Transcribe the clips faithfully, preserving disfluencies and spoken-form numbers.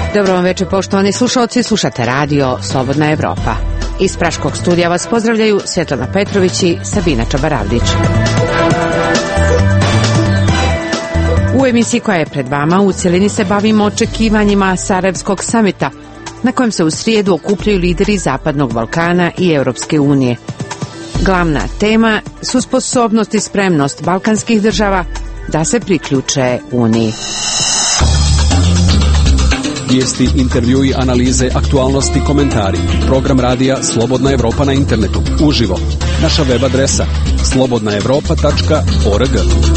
Dobro vam večer, poštovani slušalci, slušate radio Slobodna Evropa. Iz Praškog studija vas pozdravljaju Svetlana Petrović i Sabina Čabaravdić. U emisiji koja je pred vama u cjelini se bavimo očekivanjima Sarajevskog samita, na kojem se u srijedu okupljaju lideri Zapadnog Balkana i Europske unije. Glavna tema su sposobnost i spremnost balkanskih država da se priključe Uniji. Vijesti, intervjui, analize, aktualnosti, komentari. Program radija Slobodna Evropa na internetu. Uživo. Naša web adresa slobodna evropa tačka org.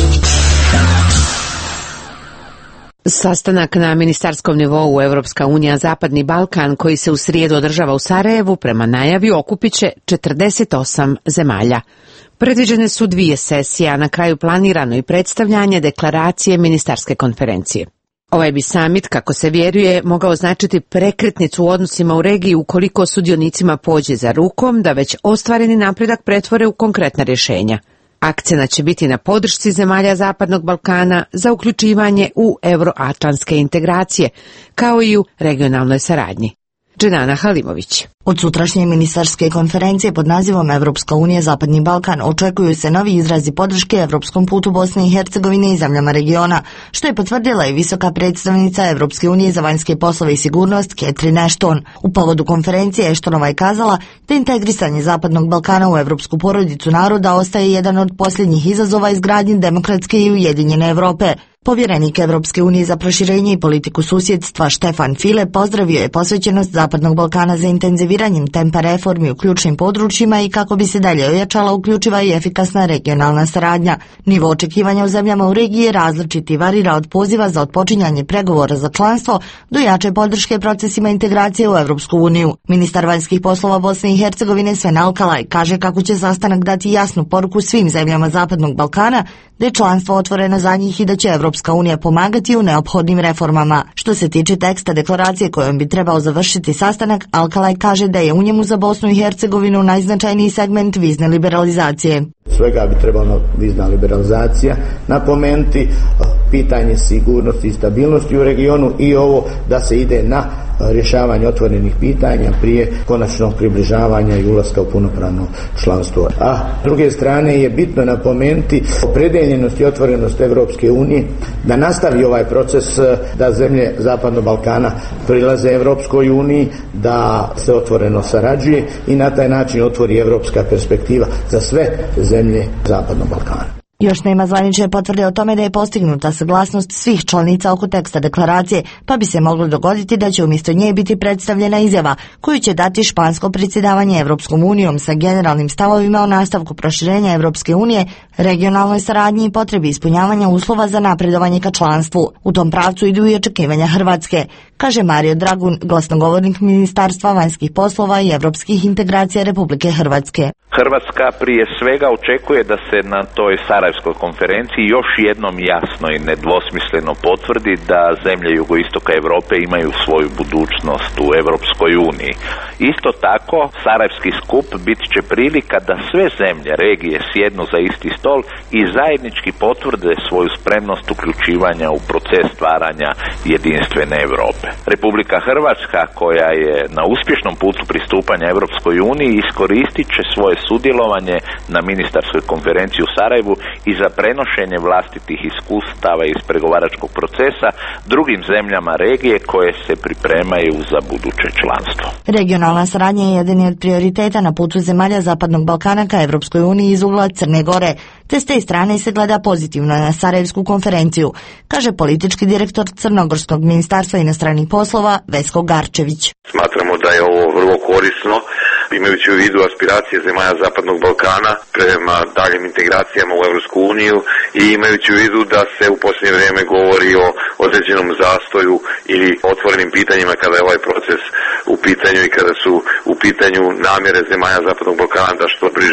Sastanak na ministarskom nivou Europska unija Zapadni Balkan, koji se u srijedu održava u Sarajevu, prema najavi okupit će četrdeset osam zemalja. Predviđene su dvije sesije, a na kraju planirano i predstavljanje deklaracije ministarske konferencije. Ovaj bi samit, kako se vjeruje, mogao značiti prekretnicu u odnosima u regiji ukoliko sudionicima pođe za rukom da već ostvareni napredak pretvore u konkretna rješenja. Akcenat će biti na podršci zemalja Zapadnog Balkana za uključivanje u euroatlantske integracije, kao i u regionalnoj saradnji. Dženana Halimović. Od sutrašnje ministarske konferencije pod nazivom Evropska unija Zapadni Balkan očekuju se novi izrazi podrške evropskom putu Bosne i Hercegovine i zemljama regiona, što je potvrdila i visoka predstavnica Evropske unije za vanjske poslove i sigurnost Catherine Ashton. U povodu konferencije Ashtonova je kazala da integrisanje Zapadnog Balkana u evropsku porodicu naroda ostaje jedan od posljednjih izazova izgradnje demokratske i ujedinjene Evrope. Povjerenik Evropske unije za proširenje i politiku susjedstva Štefan File pozdravio je posvećenost Zapadnog Balkana za intenziviranjem tempa reformi u ključnim područjima i kako bi se dalje ojačala uključiva i efikasna regionalna saradnja. Nivo očekivanja u zemljama u regiji je različit i varira od poziva za otpočinjanje pregovora za članstvo do jače podrške procesima integracije u Evropsku uniju. Ministar vanjskih poslova Bosne i Hercegovine Sven Alkalaj kaže kako će sastanak dati jasnu poruku svim zemljama Zapadnog Balkana da je članstvo otvoreno za njih i da će Evropska unija pomagati u neophodnim reformama. Što se tiče teksta deklaracije kojom bi trebao završiti sastanak, Alkalaj kaže da je u njemu za Bosnu i Hercegovinu najznačajniji segment vizne liberalizacije. Svega bi trebala vizna liberalizacija napomenuti, pitanje sigurnosti i stabilnosti u regionu i ovo da se ide na rješavanje otvorenih pitanja prije konačnog približavanja i ulaska u punopravno članstvo. A s druge strane je bitno napomenuti opredeljenost i otvorenost Evropske unije da nastavi ovaj proces, da zemlje Zapadnog Balkana prilaze Evropskoj uniji, da se otvoreno sarađuje i na taj način otvori evropska perspektiva za sve zemlje Zapadnog Balkana. Još nema zvanične potvrde o tome da je postignuta saglasnost svih članica oko teksta deklaracije, pa bi se moglo dogoditi da će umjesto nje biti predstavljena izjava koju će dati špansko predsjedavanje Evropskom unijom sa generalnim stavovima o nastavku proširenja Evropske unije, regionalnoj saradnji i potrebi ispunjavanja uslova za napredovanje ka članstvu. U tom pravcu idu i očekivanja Hrvatske, kaže Mario Dragun, glasnogovornik Ministarstva vanjskih poslova i evropskih integracija Republike Hrvatske. Hrvatska prije svega očekuje da se na toj Sarajevskoj konferenciji još jednom jasno i nedvosmisleno potvrdi da zemlje jugoistoka Europe imaju svoju budućnost u Europskoj uniji. Isto tako, Sarajevski skup bit će prilika da sve zemlje regije sjednu za isti stol i zajednički potvrde svoju spremnost uključivanja u proces stvaranja jedinstvene Europe. Republika Hrvatska, koja je na uspješnom putu pristupanja Europskoj uniji, iskoristit će svoje sudjelovanje na ministarskoj konferenciji u Sarajevu i za prenošenje vlastitih iskustava iz pregovaračkog procesa drugim zemljama regije koje se pripremaju za buduće članstvo. Regionalna saradnja je jedan od prioriteta na putu zemalja Zapadnog Balkana ka Evropskoj uniji iz ugla Crne Gore, te s te strane se gleda pozitivno na Sarajevsku konferenciju, kaže politički direktor Crnogorskog ministarstva inostranih poslova Vesko Garčević. Smatramo da je ovo vrlo korisno, imajući u vidu aspiracije zemalja Zapadnog Balkana prema daljim integracijama u Evropsku uniju i imajući u vidu da se u posljednje vrijeme govori o određenom zastoju ili otvorenim pitanjima kada je ovaj proces u pitanju i kada su u pitanju namjere zemalja Zapadnog Balkana da što bliže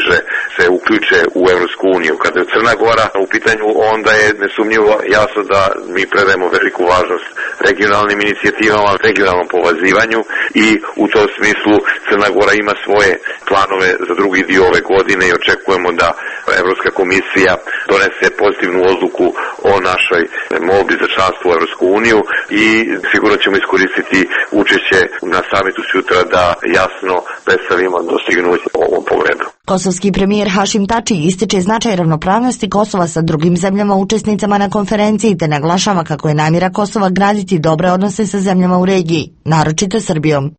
se uključe u Evropsku uniju. Kada je Crna Gora u pitanju, onda je nesumnjivo jasno da mi predajemo veliku važnost regionalnim inicijativama, regionalnom povezivanju i u tom smislu Crna Gora ima svoje planove za drugi dio ove godine i očekujemo da Evropska komisija donese pozitivnu odluku o našoj molbi za članstvo u Evropsku uniju i sigurno ćemo iskoristiti učešće na samitu sutra da jasno predstavimo dostignuće u ovom pogledu. Kosovski premijer Hašim Tači ističe značaj ravnopravnosti Kosova sa drugim zemljama učesnicama na konferenciji te naglašava kako je namjera Kosova graditi dobre odnose sa zemljama u regiji, naročito Srbijom.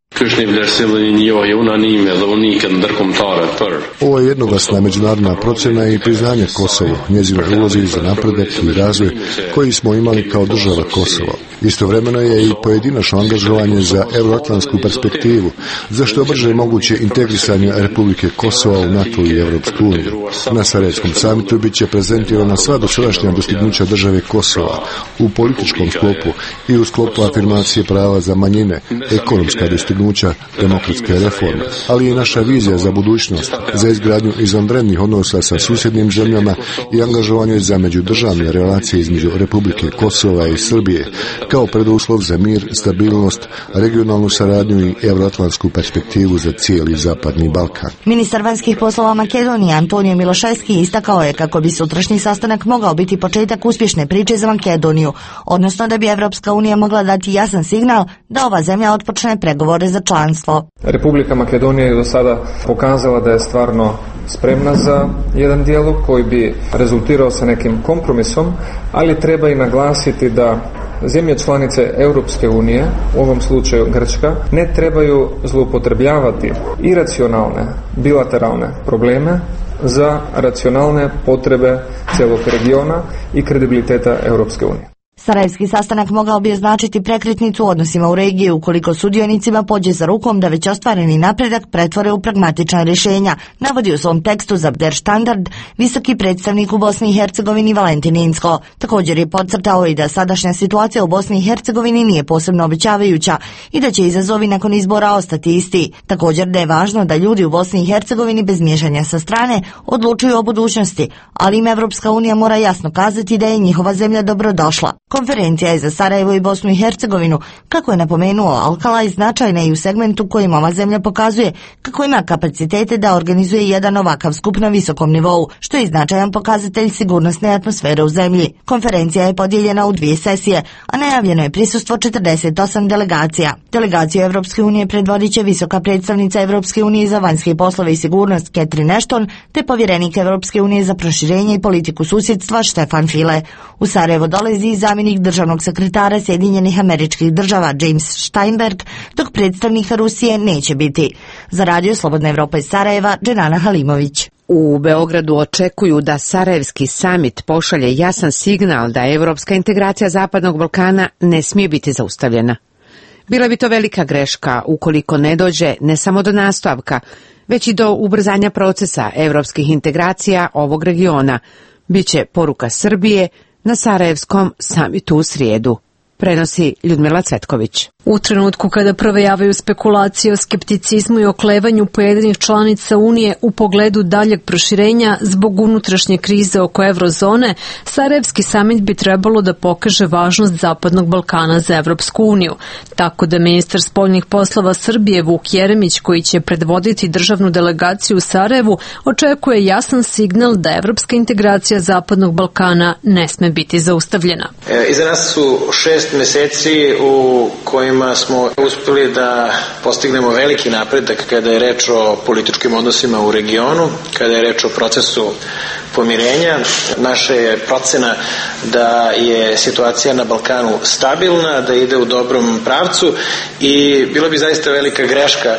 Ovo je jednoglasna međunarodna procjena i priznanje Kosovu, njezinoj ulozi za napredak i razvoj koji smo imali kao država Kosovo. Istovremeno je i pojedinačno angažovanje za euroatlantsku perspektivu, za što brže moguće integrisanje Republike Kosova u NATO i Evropsku uniju. Na Sarajevskom samitu bit će prezentirana sva dosadašnja dostignuća države Kosova u političkom sklopu i u sklopu afirmacije prava za manjine, ekonomska dostignuća, demokratske reforme, ali i naša vizija za budućnost, za izgradnju izvanrednih odnosa sa susjednim zemljama i angažovanje za međudržavne relacije između Republike Kosova i Srbije, kao preduslov za mir, stabilnost, regionalnu saradnju i euroatlantsku perspektivu za cijeli Zapadni Balkan. Ministar vanjskih poslova Makedonije Antonio Miloševski istakao je kako bi sutrašnji sastanak mogao biti početak uspješne priče za Makedoniju, odnosno da bi Evropska unija mogla dati jasan signal da ova zemlja otpočne pregovore za članstvo. Republika Makedonija je do sada pokazala da je stvarno spremna za jedan dijalog koji bi rezultirao sa nekim kompromisom, ali treba i naglasiti da zemlje članice Europske unije, u ovom slučaju Grčka, ne trebaju zloupotrebljavati iracionalne bilateralne probleme za racionalne potrebe cijelog regiona i kredibiliteta Europske unije. Sarajevski sastanak mogao bi označiti prekretnicu u odnosima u regiji ukoliko sudionicima pođe za rukom da već ostvareni napredak pretvore u pragmatična rješenja, navodi u svom tekstu za Der Standard visoki predstavnik u Bosni i Hercegovini Valentin Inzko. Također je podcrtao i da sadašnja situacija u Bosni i Hercegovini nije posebno obećavajuća i da će izazovi nakon izbora ostati isti. Također da je važno da ljudi u Bosni i Hercegovini bez miješanja sa strane odlučuju o budućnosti, ali im Evropska unija mora jasno kazati da je njihova zemlja dobrodošla. Konferencija je za Sarajevo i Bosnu i Hercegovinu, kako je napomenuo Alkalaj, značajna i u segmentu kojim ova zemlja pokazuje kako ima kapacitete da organizuje jedan ovakav skup na visokom nivou, što je značajan pokazatelj sigurnosne atmosfere u zemlji. Konferencija je podijeljena u dvije sesije, a najavljeno je prisustvo četrdeset osam delegacija. Delegaciju Evropske unije predvodit će visoka predstavnica Evropske unije za vanjske poslove i sigurnost Catherine Ashton, te povjerenik Evropske unije za proširenje i politiku susjedstva Stefan Füle. U Sarajevo dolazi i zamjenik državnog sekretara Sjedinjenih Američkih Država James Steinberg, dok predstavnika Rusije neće biti. Za Radio Slobodna Evropa iz Sarajeva, Dženana Halimović. U Beogradu očekuju da Sarajevski samit pošalje jasan signal da evropska integracija Zapadnog Balkana ne smije biti zaustavljena. Bila bi to velika greška ukoliko ne dođe ne samo do nastavka, već i do ubrzanja procesa evropskih integracija ovog regiona, biće poruka Srbije na Sarajevskom samitu u srijedu, prenosi Ljudmila Cvetković. U trenutku kada provejavaju spekulacije o skepticizmu i oklevanju pojedinih članica Unije u pogledu daljeg proširenja zbog unutrašnje krize oko eurozone, Sarajevski samit bi trebalo da pokaže važnost Zapadnog Balkana za Evropsku uniju. Tako da ministar spoljnih poslova Srbije Vuk Jeremić, koji će predvoditi državnu delegaciju u Sarajevu, očekuje jasan signal da evropska integracija Zapadnog Balkana ne sme biti zaustavljena. E, iza nas su šest meseci u kojima smo uspjeli da postignemo veliki napredak kada je reč o političkim odnosima u regionu, kada je reč o procesu pomirenja. Naša je procena da je situacija na Balkanu stabilna, da ide u dobrom pravcu i bilo bi zaista velika greška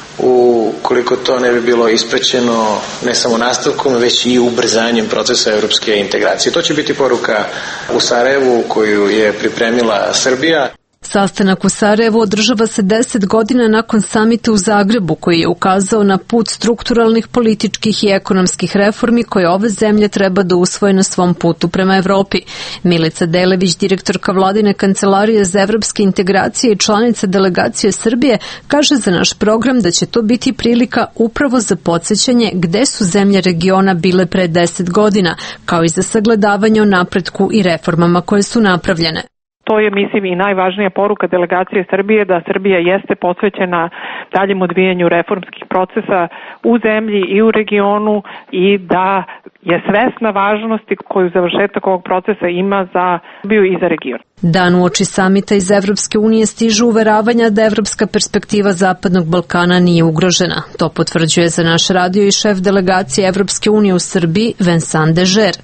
ukoliko to ne bi bilo ispraćeno ne samo nastavkom, već i ubrzanjem procesa evropske integracije. To će biti poruka u Sarajevu koju je pripremila Srbija. Sastanak u Sarajevu održava se deset godina nakon samita u Zagrebu koji je ukazao na put strukturalnih, političkih i ekonomskih reformi koje ove zemlje treba da usvoje na svom putu prema Evropi. Milica Delević, direktorka vladine kancelarije za evropske integracije i članica delegacije Srbije, kaže za naš program da će to biti prilika upravo za podsjećanje gde su zemlje regiona bile pre deset godina, kao i za sagledavanje o napretku i reformama koje su napravljene. To je, mislim, i najvažnija poruka delegacije Srbije, da Srbija jeste posvećena daljem odvijanju reformskih procesa u zemlji i u regionu i da je svesna važnosti koju završetak ovog procesa ima za Srbiju i za region. Dan uoči samita iz Evropske unije stižu uveravanja da evropska perspektiva Zapadnog Balkana nije ugrožena. To potvrđuje za naš radio i šef delegacije Evropske unije u Srbiji, Vincent Deger.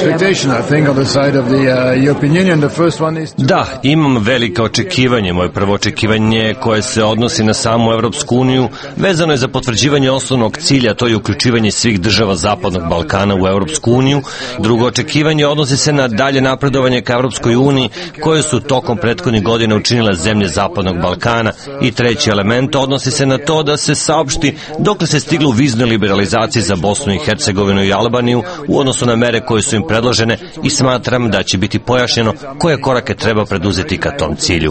Da, imam velika očekivanje. Moje prvo očekivanje koje se odnosi na samu Evropsku uniju vezano je za potvrđivanje osnovnog cilja, to je uključivanje svih država Zapadnog Balkana u Evropsku uniju. Drugo očekivanje odnosi se na dalje napredovanje ka Evropskoj uniji koje su tokom prethodnih godina učinile zemlje Zapadnog Balkana. I treći element odnosi se na to da se saopšti dokle se stiglo u viznoj liberalizaciji za Bosnu i Hercegovinu i Albaniju u odnosu na mere koje su im predložene i smatram da će biti pojašnjeno koje korake treba preduzeti ka tom cilju.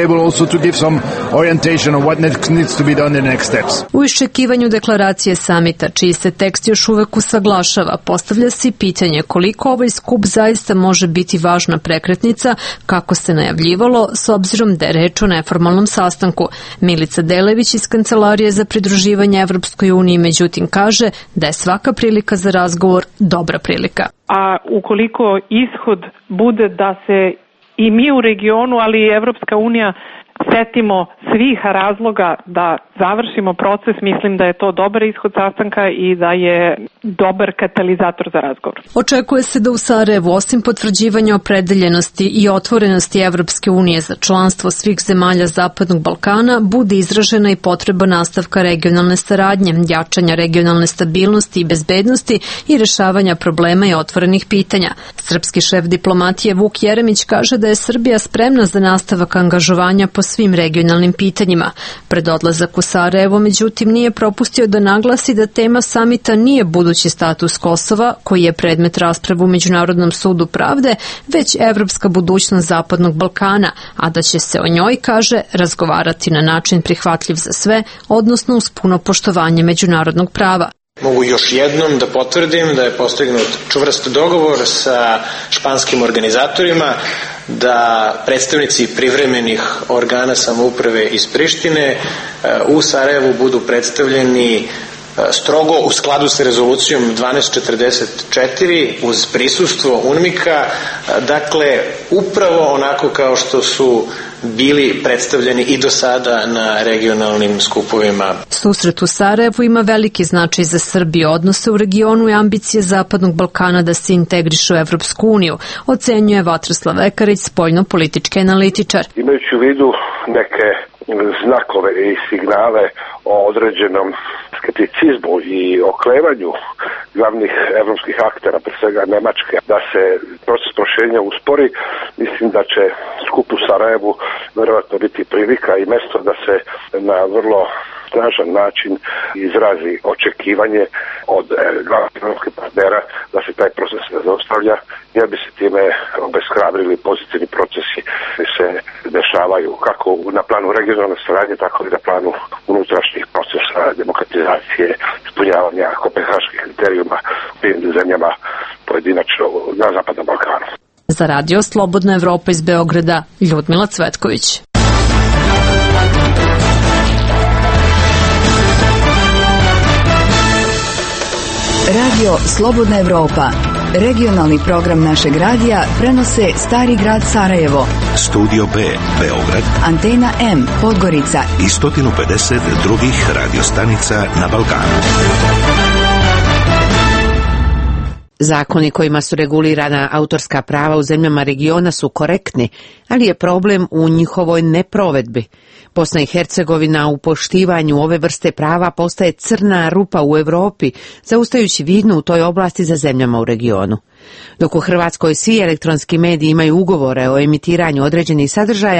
U iščekivanju deklaracije samita, čiji se tekst još uvek usaglašava, postavlja se pitanje koliko ovaj skup zaista može biti važna prekretnica, kako se najavljivalo, s obzirom da je reč o neformalnom sastanku. Milica Delević iz Kancelarije za pridruživanje Evropskoj uniji međutim kaže da je svaka prilika za razgovor dobra prilika. A ukoliko ishod bude da se i mi u regionu, ali i Evropska unija setimo svih razloga da završimo proces, mislim da je to dobar ishod sastanka i da je dobar katalizator za razgovor. Očekuje se da u Sarajevu, osim potvrđivanja opredeljenosti i otvorenosti Evropske unije za članstvo svih zemalja Zapadnog Balkana, bude izražena i potreba nastavka regionalne saradnje, jačanja regionalne stabilnosti i bezbednosti i rešavanja problema i otvorenih pitanja. Srpski šef diplomatije Vuk Jeremić kaže da je Srbija spremna za nastavak angažovanja po svim regionalnim pitanjima. Pred odlazak u Sarajevo, međutim, nije propustio da naglasi da tema samita nije budući status Kosova, koji je predmet rasprave u Međunarodnom sudu pravde, već evropska budućnost Zapadnog Balkana, a da će se o njoj, kaže, razgovarati na način prihvatljiv za sve, odnosno uz puno poštovanje međunarodnog prava. Mogu još jednom da potvrdim da je postignut čvrst dogovor sa španskim organizatorima da predstavnici privremenih organa samouprave iz Prištine u Sarajevu budu predstavljeni strogo u skladu sa rezolucijom dvanaest četrdeset četiri uz prisustvo UNMIK-a, dakle upravo onako kao što su bili predstavljeni i do sada na regionalnim skupovima. Susret u Sarajevu ima veliki značaj za Srbiju, odnose u regionu i ambicije Zapadnog Balkana da se integriše u Evropsku uniju, ocenjuje Vatroslav Ekarić, spoljno-politički analitičar. Imajući u vidu neke znakove i signale o određenom skepticizmu i oklevanju glavnih evropskih aktera, pre svega Nemačke, da se proces proširenja uspori, mislim da će skup u Sarajevu verovatno biti prilika i mesto da se na vrlo snažan način izrazi očekivanje od glavnih evropskih partnera da se taj proces ne zaustavlja, jer bi se time obeshrabrili pozitivni procesi koji se dešavaju kako na planu regionalne saradnje, tako i na planu unutrašnjih procesa demokratizacije, ispunjavanja kopenhaških kriterijuma u tim zemljama pojedinačno na Zapadnom Balkanu. Za radio Slobodna Evropa iz Beograda, Ljudmila Cvetković. Radio Slobodna Evropa, regionalni program našeg radija, prenose Stari grad Sarajevo, Studio B, Beograd, Antena M, Podgorica i sto pedeset drugih radiostanica na Balkanu. Zakoni kojima su regulirana autorska prava u zemljama regiona su korektni, ali je problem u njihovoj neprovedbi. Bosna i Hercegovina u poštivanju ove vrste prava postaje crna rupa u Evropi, zaustajući vidnu u toj oblasti za zemljama u regionu. Dok u Hrvatskoj svi elektronski mediji imaju ugovore o emitiranju određenih sadržaja,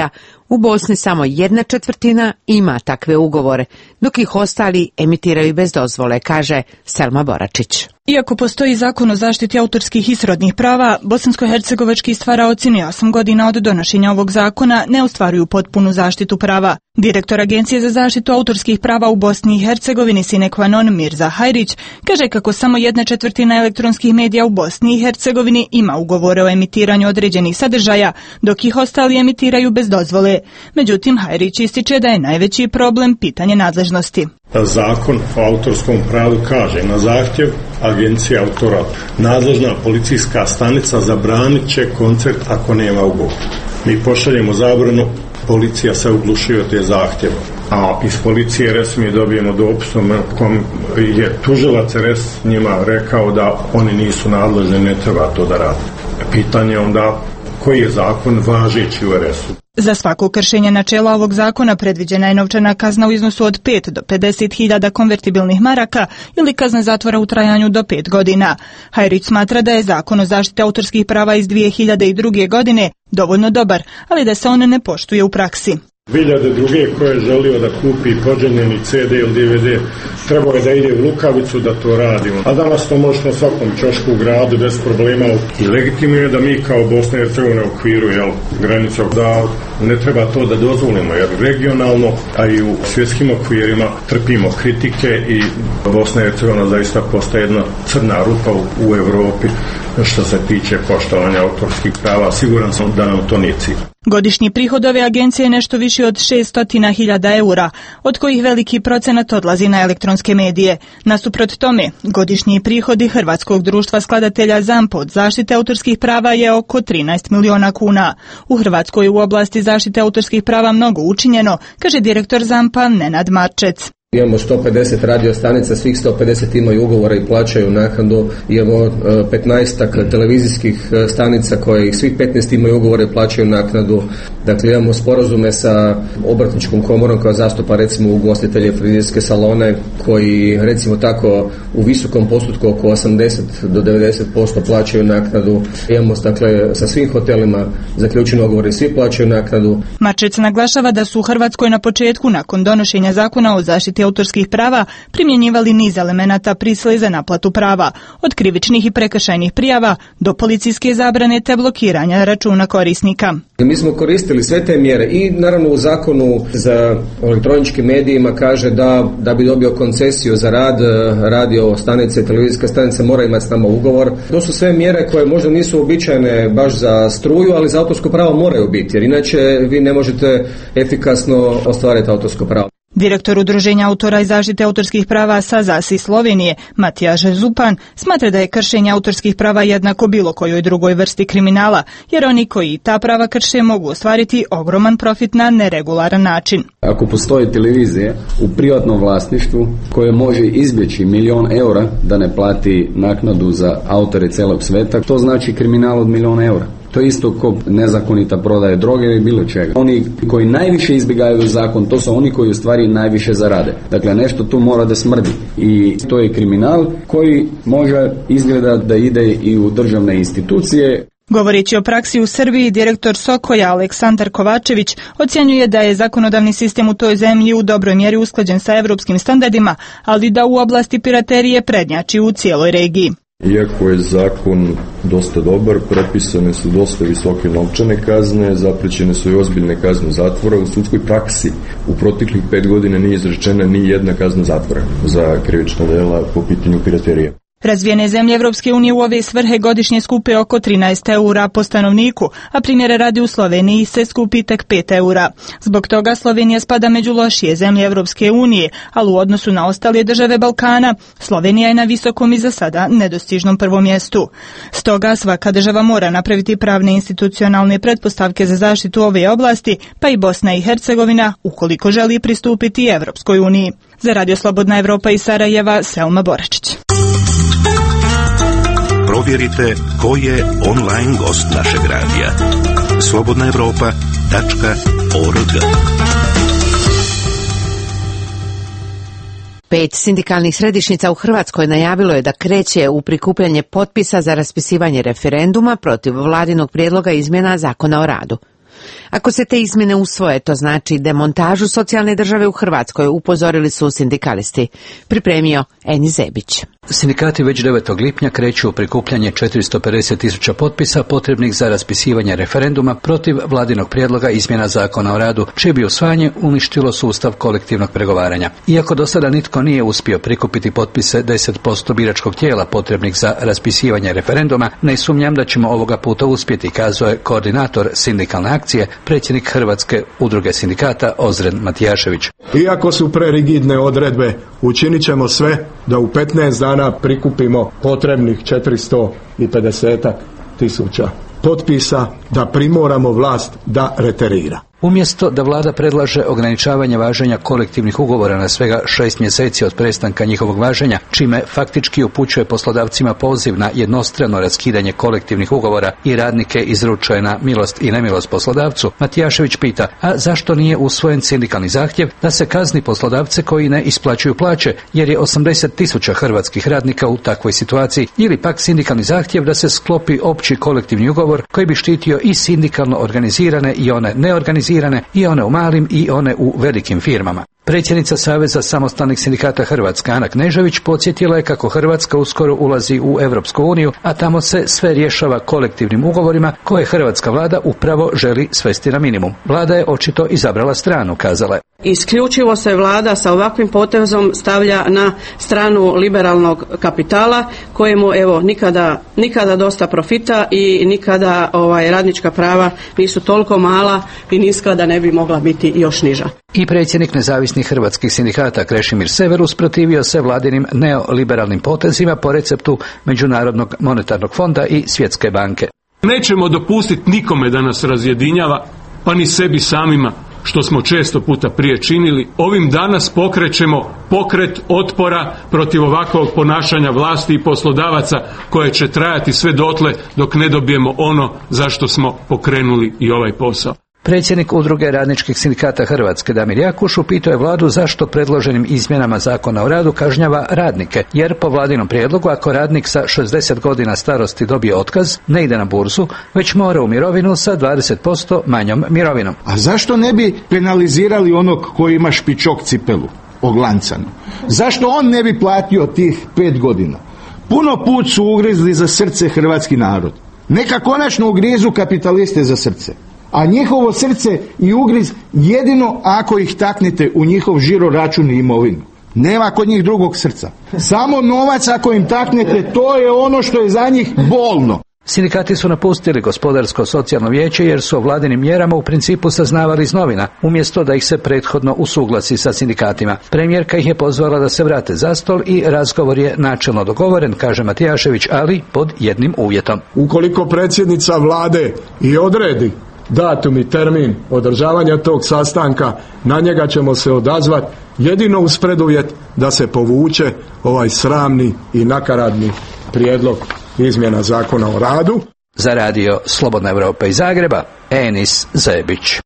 U Bosni samo jedna četvrtina ima takve ugovore, dok ih ostali emitiraju bez dozvole, kaže Selma Boračić. Iako postoji zakon o zaštiti autorskih i srodnih prava, bosansko-hercegovački stvaraoci ni osam godina od donošenja ovog zakona ne ostvaruju potpunu zaštitu prava. Direktor Agencije za zaštitu autorskih prava u Bosni i Hercegovini sine qua non Mirza Hajrić kaže kako samo jedna četvrtina elektronskih medija u Bosni i Hercegovini ima ugovore o emitiranju određenih sadržaja, dok ih ostali emitiraju bez dozvole. Međutim, Hajrić ističe da je najveći problem pitanje nadležnosti. Zakon o autorskom pravu kaže na zahtjev Agencije autora nadležna policijska stanica zabranit će koncert ako nema ugovor. Mi pošaljemo zabranu, policija se oglušuje te zahtjeve. A iz policije R S mi dobijemo dopisom kom je tužilac R S njima rekao da oni nisu nadležni, ne treba to da rade. Pitanje je onda koji je zakon važeći u R S-u. Za svako kršenje načela ovog zakona predviđena je novčana kazna u iznosu od pet do pedeset hiljada konvertibilnih maraka ili kazna zatvora u trajanju do pet godina. Hajrić smatra da je zakon o zaštiti autorskih prava iz dvije hiljade druge. godine dovoljno dobar, ali da se on ne poštuje u praksi. Hiljade druge koje je želio da kupi pođenjeni C D ili D V D, trebao je da ide u Lukavicu da to radimo. A danas to može na svakom ćošku u gradu bez problema. I legitimno je da mi kao Bosna i Hercegovina u okviru jel, granica da ne treba to da dozvolimo, jer regionalno, a i u svjetskim okvirima trpimo kritike i Bosna i Hercegovina zaista postaje jedna crna rupa u, u Evropi što se tiče poštovanja autorskih prava. Siguran sam da nam to nije cilj. Godišnji prihod ove agencije je nešto više od šessto hiljada eura, od kojih veliki procenat odlazi na elektronske medije. Nasuprot tome, godišnji prihodi Hrvatskog društva skladatelja ZAMP od zaštite autorskih prava je oko trinaest miliona kuna. U Hrvatskoj u oblasti zaštite autorskih prava mnogo učinjeno, kaže direktor ZAMP-a Nenad Marčec. Imamo sto pedeset radio stanica, svih sto pedeset imaju ugovore i plaćaju naknadu. Imamo petnaestak televizijskih stanica koje svih petnaest imaju ugovore i plaćaju naknadu. Dakle, imamo sporazume sa obrtničkom komorom koja zastupa recimo ugostitelje, frizerske salone koji recimo tako u visokom postotku oko osamdeset do devedeset posto plaćaju naknadu. Imamo dakle sa svim hotelima zaključene ugovore i svi plaćaju naknadu. Marčec naglašava da su u Hrvatskoj na početku nakon donošenja zakona o zaštiti autorskih prava primjenjivali niz elemenata prisile za naplatu prava, od krivičnih i prekršajnih prijava do policijske zabrane te blokiranja računa korisnika. Mi smo koristili sve te mjere i naravno u zakonu za elektroničkim medijima kaže da da bi dobio koncesiju za rad radio stanice, televizijska stanica mora imati s nama ugovor. To su sve mjere koje možda nisu uobičajene baš za struju, ali za autorsko pravo moraju biti, jer inače vi ne možete efikasno ostvariti autorsko pravo. Direktor Udruženja autora i zaštite autorskih prava sa ZASI Slovenije, Matijaž Zupan, smatra da je kršenje autorskih prava jednako bilo kojoj drugoj vrsti kriminala, jer oni koji ta prava krše mogu ostvariti ogroman profit na neregularan način. Ako postoji televizija u privatnom vlasništvu koje može izbjeći milion eura da ne plati naknadu za autore celog sveta, to znači kriminal od milion eura. To je isto kao nezakonita prodaja droge ili bilo čega. Oni koji najviše izbjegaju zakon, to su oni koji u stvari najviše zarade. Dakle, nešto tu mora da smrdi. I to je kriminal koji može izgleda da ide i u državne institucije. Govoreći o praksi u Srbiji, direktor Sokoja Aleksandar Kovačević ocjenjuje da je zakonodavni sistem u toj zemlji u dobroj mjeri usklađen sa evropskim standardima, ali da u oblasti piraterije prednjači u cijeloj regiji. Iako je zakon dosta dobar, propisane su dosta visoke novčane kazne, zaprećene su i ozbiljne kazne zatvora. U sudskoj praksi u proteklih pet godina nije izrečena ni jedna kazna zatvora za krivična dela po pitanju piraterije. Razvijene zemlje Evropske unije u ove svrhe godišnje skupe oko trinaest eura po stanovniku, a primjere radi u Sloveniji se skupi tek pet eura. Zbog toga Slovenija spada među lošije zemlje Evropske unije, ali u odnosu na ostale države Balkana, Slovenija je na visokom i za sada nedostižnom prvom mjestu. Stoga svaka država mora napraviti pravne institucionalne pretpostavke za zaštitu ove oblasti, pa i Bosna i Hercegovina, ukoliko želi pristupiti Evropskoj uniji. Za Radio Slobodna Evropa iz Sarajeva, Selma Boračić. Provjerite ko je online gost našeg radija. slobodna evropa tačka org. Pet sindikalnih središnjica u Hrvatskoj najavilo je da kreće u prikupljanje potpisa za raspisivanje referenduma protiv vladinog prijedloga izmjena Zakona o radu. Ako se te izmjene usvoje, to znači demontažu socijalne države u Hrvatskoj, upozorili su sindikalisti. Pripremio Eni Zebić. Sindikati već devetog lipnja kreću u prikupljanje četiristo pedeset tisuća potpisa potrebnih za raspisivanje referenduma protiv vladinog prijedloga izmjena Zakona o radu, čije bi usvajanje uništilo sustav kolektivnog pregovaranja. Iako do sada nitko nije uspio prikupiti potpise deset posto biračkog tijela potrebnih za raspisivanje referenduma, ne sumnjam da ćemo ovoga puta uspjeti, kazao je koordinator sindikalne akcije, predsjednik Hrvatske udruge sindikata Ozren Matijašević. Iako su prerigidne odredbe, učinit ćemo sve da u petnaest dana prikupimo potrebnih četiristo pedeset tisuća potpisa, da primoramo vlast da reterira. Umjesto da vlada predlaže ograničavanje važenja kolektivnih ugovora na svega šest mjeseci od prestanka njihovog važenja, čime faktički upućuje poslodavcima poziv na jednostrano raskidanje kolektivnih ugovora i radnike izručuje na milost i nemilost poslodavcu, Matijašević pita, a zašto nije usvojen sindikalni zahtjev da se kazni poslodavce koji ne isplaćuju plaće, jer je osamdeset tisuća hrvatskih radnika u takvoj situaciji, ili pak sindikalni zahtjev da se sklopi opći kolektivni ugovor koji bi štitio i sindikalno organizirane i one neorganizirane i one u malim i one u velikim firmama. Predsjednica Saveza samostalnih sindikata Hrvatska Ana Knežević podsjetila je kako Hrvatska uskoro ulazi u Europsku uniju, a tamo se sve rješava kolektivnim ugovorima koje hrvatska vlada upravo želi svesti na minimum. Vlada je očito izabrala stranu, kazala je. Isključivo se vlada sa ovakvim potezom stavlja na stranu liberalnog kapitala kojemu evo nikada, nikada dosta profita i nikada ovaj, radnička prava nisu toliko mala i niska da ne bi mogla biti još niža. I predsjednik nezavisnih hrvatskih sindikata Krešimir Sever usprotivio se vladinim neoliberalnim potezima po receptu Međunarodnog monetarnog fonda i Svjetske banke. Nećemo dopustiti nikome da nas razjedinjava, pa ni sebi samima, što smo često puta prije činili. Ovim danas pokrećemo pokret otpora protiv ovakvog ponašanja vlasti i poslodavaca koje će trajati sve dotle dok ne dobijemo ono zašto smo pokrenuli i ovaj posao. Predsjednik udruge radničkih sindikata Hrvatske Damir Jakuš upitao je vladu zašto predloženim izmjenama Zakona o radu kažnjava radnike, jer po vladinom prijedlogu ako radnik sa šezdeset godina starosti dobije otkaz, ne ide na burzu, već mora u mirovinu sa dvadeset posto manjom mirovinom. A zašto ne bi penalizirali onog koji ima špičok cipelu, oglancanu? Zašto on ne bi platio tih pet godina? Puno put su ugrizli za srce hrvatski narod. Neka konačno ugrizu kapitaliste za srce. A njihovo srce i ugriz jedino ako ih taknete u njihov žiro račun i imovinu. Nema kod njih drugog srca. Samo novac ako im taknete, to je ono što je za njih bolno. Sindikati su napustili gospodarsko-socijalno vijeće jer su o vladinim mjerama u principu saznavali iz novina, umjesto da ih se prethodno usuglasi sa sindikatima. Premijerka ih je pozvala da se vrate za stol i razgovor je načelno dogovoren, kaže Matijašević, ali pod jednim uvjetom. Ukoliko predsjednica vlade i odredi datum i termin održavanja tog sastanka, na njega ćemo se odazvati jedino uz preduvjet da se povuče ovaj sramni i nakaradni prijedlog izmjena Zakona o radu. Za radio Slobodna Evropa iz Zagreba, Enis Zebić.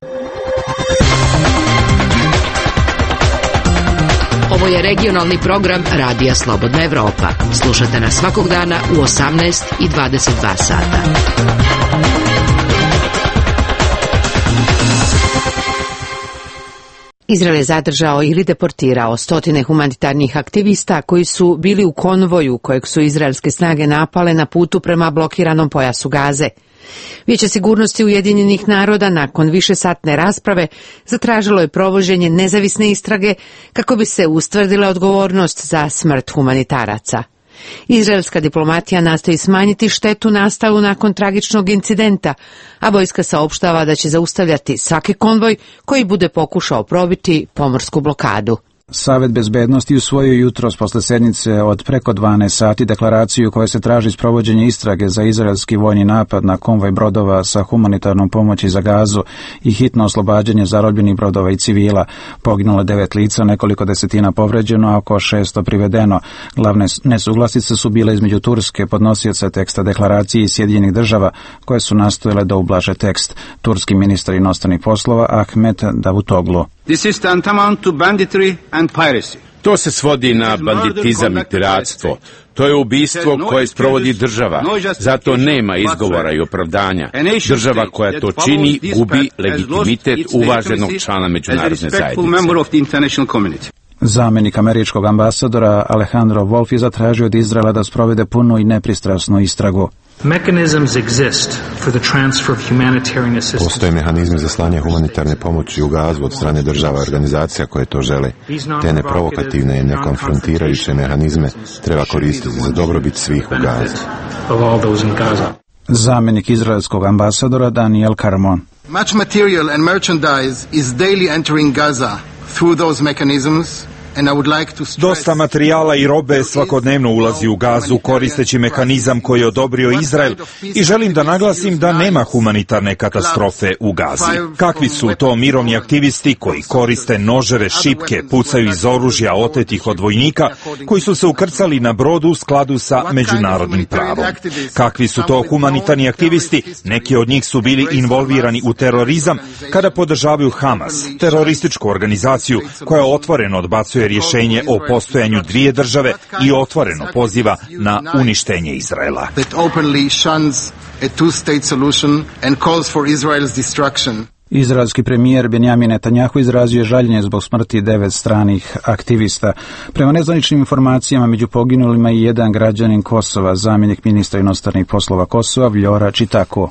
Ovo je regionalni program Radija Slobodna Evropa. Slušate nas svakog dana u osamnaest i dvadeset dva sata. Izrael je zadržao ili deportirao stotine humanitarnih aktivista koji su bili u konvoju kojeg su izraelske snage napale na putu prema blokiranom pojasu Gaze. Vijeće sigurnosti Ujedinjenih naroda nakon višesatne rasprave zatražilo je provođenje nezavisne istrage kako bi se ustvrdila odgovornost za smrt humanitaraca. Izraelska diplomatija nastoji smanjiti štetu nastalu nakon tragičnog incidenta, a vojska saopštava da će zaustavljati svaki konvoj koji bude pokušao probiti pomorsku blokadu. Savet bezbednosti usvojio jutros posle sednice od preko dvanaest sati deklaraciju koja se traži sprovođenje istrage za izraelski vojni napad na konvoj brodova sa humanitarnom pomoći za Gazu i hitno oslobađanje zarobljenih brodova i civila. Poginulo devet lica, nekoliko desetina povređeno, a oko šesto privedeno. Glavne nesuglasice su bile između Turske, podnosioca teksta deklaracije, i Sjedinjenih država, koje su nastojale da ublaže tekst. Turski ministar inostranih poslova Ahmet Davutoglu. This is tantamount to banditry and piracy. To se svodi na banditizam i piratstvo. To je ubistvo koje sprovodi država. Zato nema izgovora i opravdanja. Država koja to čini gubi legitimitet uvaženog člana međunarodne zajednice. Zamjenik američkog ambasadora Alejandro Wolf je zatražio od Izraela da sprovede punu i nepristrasnu istragu. Postoje mehanizmi za slanje humanitarne pomoći u Gazu od strane država i organizacija koje to žele. Te neprovokativne i nekonfrontirajuće mehanizme treba koristiti za dobrobit svih u Gazi. Zamjenik izraelskog ambasadora Daniel Carmon. Much material and merchandise is daily entering Gaza through those mechanisms. Dosta materijala i robe svakodnevno ulazi u Gazu koristeći mehanizam koji je odobrio Izrael i želim da naglasim da nema humanitarne katastrofe u Gazi. Kakvi su to mirovni aktivisti koji koriste noževe, šipke, pucaju iz oružja otetih od vojnika koji su se ukrcali na brodu u skladu sa međunarodnim pravom? Kakvi su to humanitarni aktivisti? Neki od njih su bili involvirani u terorizam kada podržavaju Hamas, terorističku organizaciju koja otvoreno odbacuje rješenje o postojanju dvije države i otvoreno poziva na uništenje Izraela. Izraelski premijer Benjamin Netanjahu izrazio je žaljenje zbog smrti devet stranih aktivista. Prema nezvaničnim informacijama među poginulima i jedan građanin Kosova, zamjenik ministra inostranih poslova Kosova Vljora Čitako.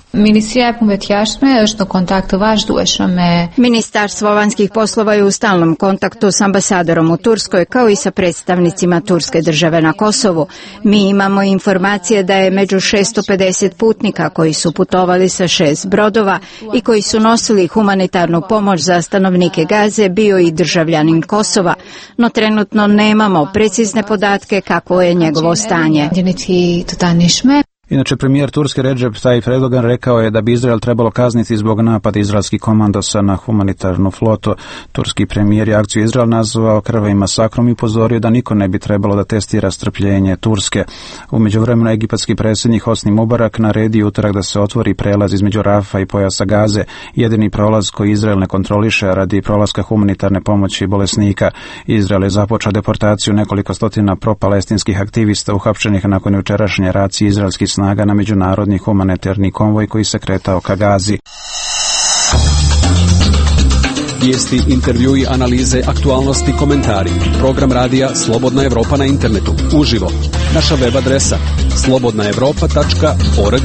Ministarstvo vanjskih poslova je u stalnom kontaktu s ambasadorom u Turskoj kao i sa predstavnicima turske države na Kosovu. Mi imamo informacije da je među šesto pedeset putnika koji su putovali sa šest brodova i koji su nosili humanitarnu pomoć za stanovnike Gaze bio i državljanin Kosova, no trenutno nemamo precizne podatke kako je njegovo stanje. Inače, premijer Turske Recep Tayyip Erdogan rekao je da bi Izrael trebalo kazniti zbog napada izraelskih komandosa na humanitarnu flotu. Turski premijer je akciju Izrael nazvao krvavim masakrom i upozorio da niko ne bi trebalo da testira strpljenje Turske. U međuvremenu egipatski predsjednik Hosni Mubarak naredio utorak da se otvori prelaz između Rafa i pojasa Gaze, jedini prolaz koji Izrael ne kontroliše radi prolaska humanitarne pomoći bolesnika. Izrael je započeo deportaciju nekoliko stotina propalestinskih aktivista uhapšenih nakon jučerašnje racije izraelskih snaga na međunarodni humanitarni konvoj koji se kretao ka Gazi. Vijesti, intervjui, analize, aktualnosti, komentari. Program radija Slobodna Evropa na internetu. Uživo. Naša web adresa slobodna evropa tačka org.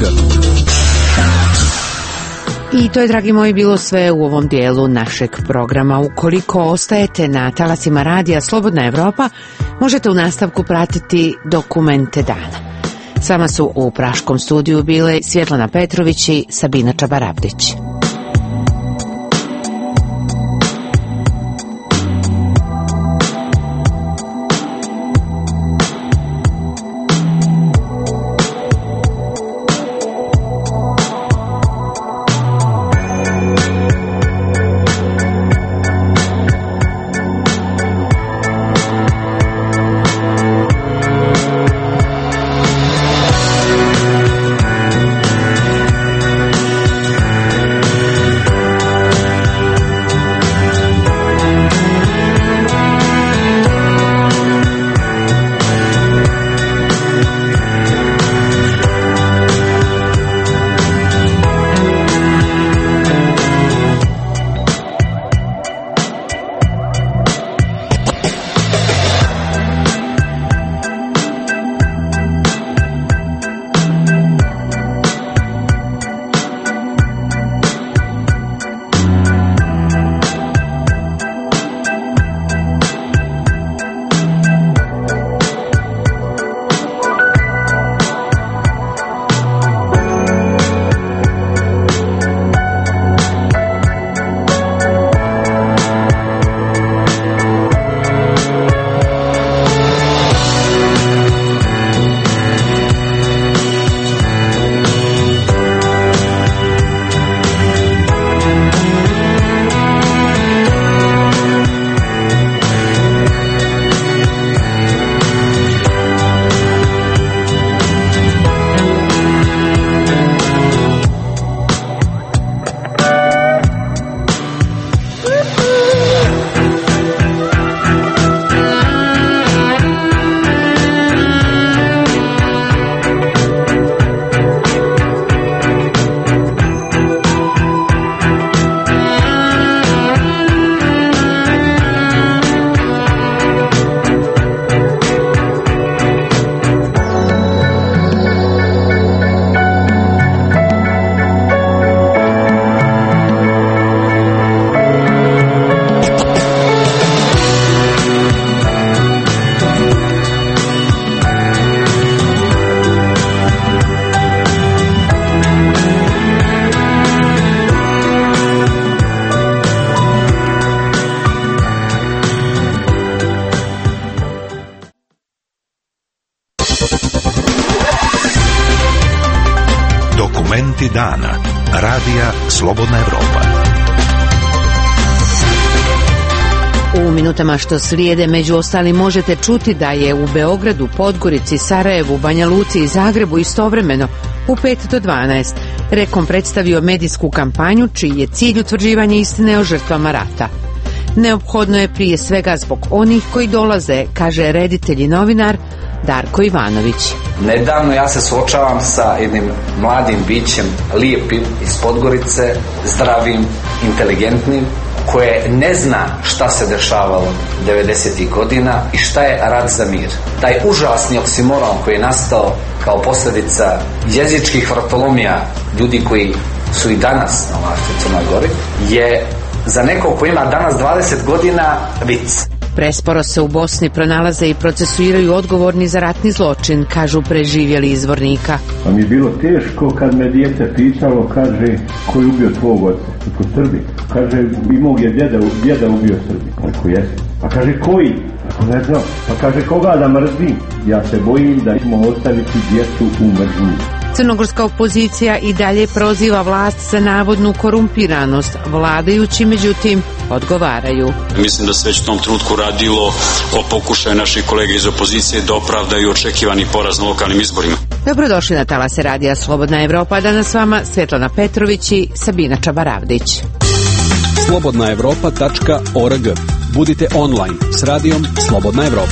I to je, dragi moji, bilo sve u ovom dijelu našeg programa. Ukoliko ostajete na talasima radija Slobodna Evropa, možete u nastavku pratiti dokumente dana. S vama su u Praškom studiju bile Svjetlana Petrović i Sabina Čabarabdić. Dokumenti dana. Radija Slobodna Evropa. U minutama što slijede među ostalim možete čuti da je u Beogradu, Podgorici, Sarajevu, Banja Luci i Zagrebu istovremeno u pet do dvanaest Rekom predstavio medijsku kampanju čiji je cilj utvrđivanje istine o žrtvama rata. Neophodno je prije svega zbog onih koji dolaze, kaže reditelj i novinar Darko Ivanović. Nedavno ja se suočavam sa jednim mladim bićem, lijepim, iz Podgorice, zdravim, inteligentnim, koje ne zna šta se dešavalo devedesetih godina i šta je rat za mir. Taj užasni oksimoron koji je nastao kao posljedica jezičkih vratolomija ljudi koji su i danas na vlasti u Crnoj Gori je za nekog koji ima danas dvadeset godina vic. Presporo se u Bosni pronalaze i procesuiraju odgovorni za ratni zločin, kažu preživjeli izvornika. Pa mi je bilo teško kad me dijete pitalo, kaže, ko je ubio tvog oca? Ko Srbi? Kaže, i mog je djeda, djeda ubio Srbi. Ako jesi. Pa kaže, koji? Ako ne znam. Pa kaže, koga da mrzim? Ja se bojim da ćemo ostaviti djecu u mržnju. Crnogorska opozicija i dalje proziva vlast za navodnu korumpiranost. Vladajući, međutim, odgovaraju. Mislim da se već u tom trenutku radilo o pokušaju naših kolega iz opozicije da opravdaju očekivani poraz na lokalnim izborima. Dobrodošli na talase radija Slobodna Evropa. Danas s vama Svetlana Petrović i Sabina Čabaravdić. slobodna evropa tačka org. Budite online s radijom Slobodna Evropa.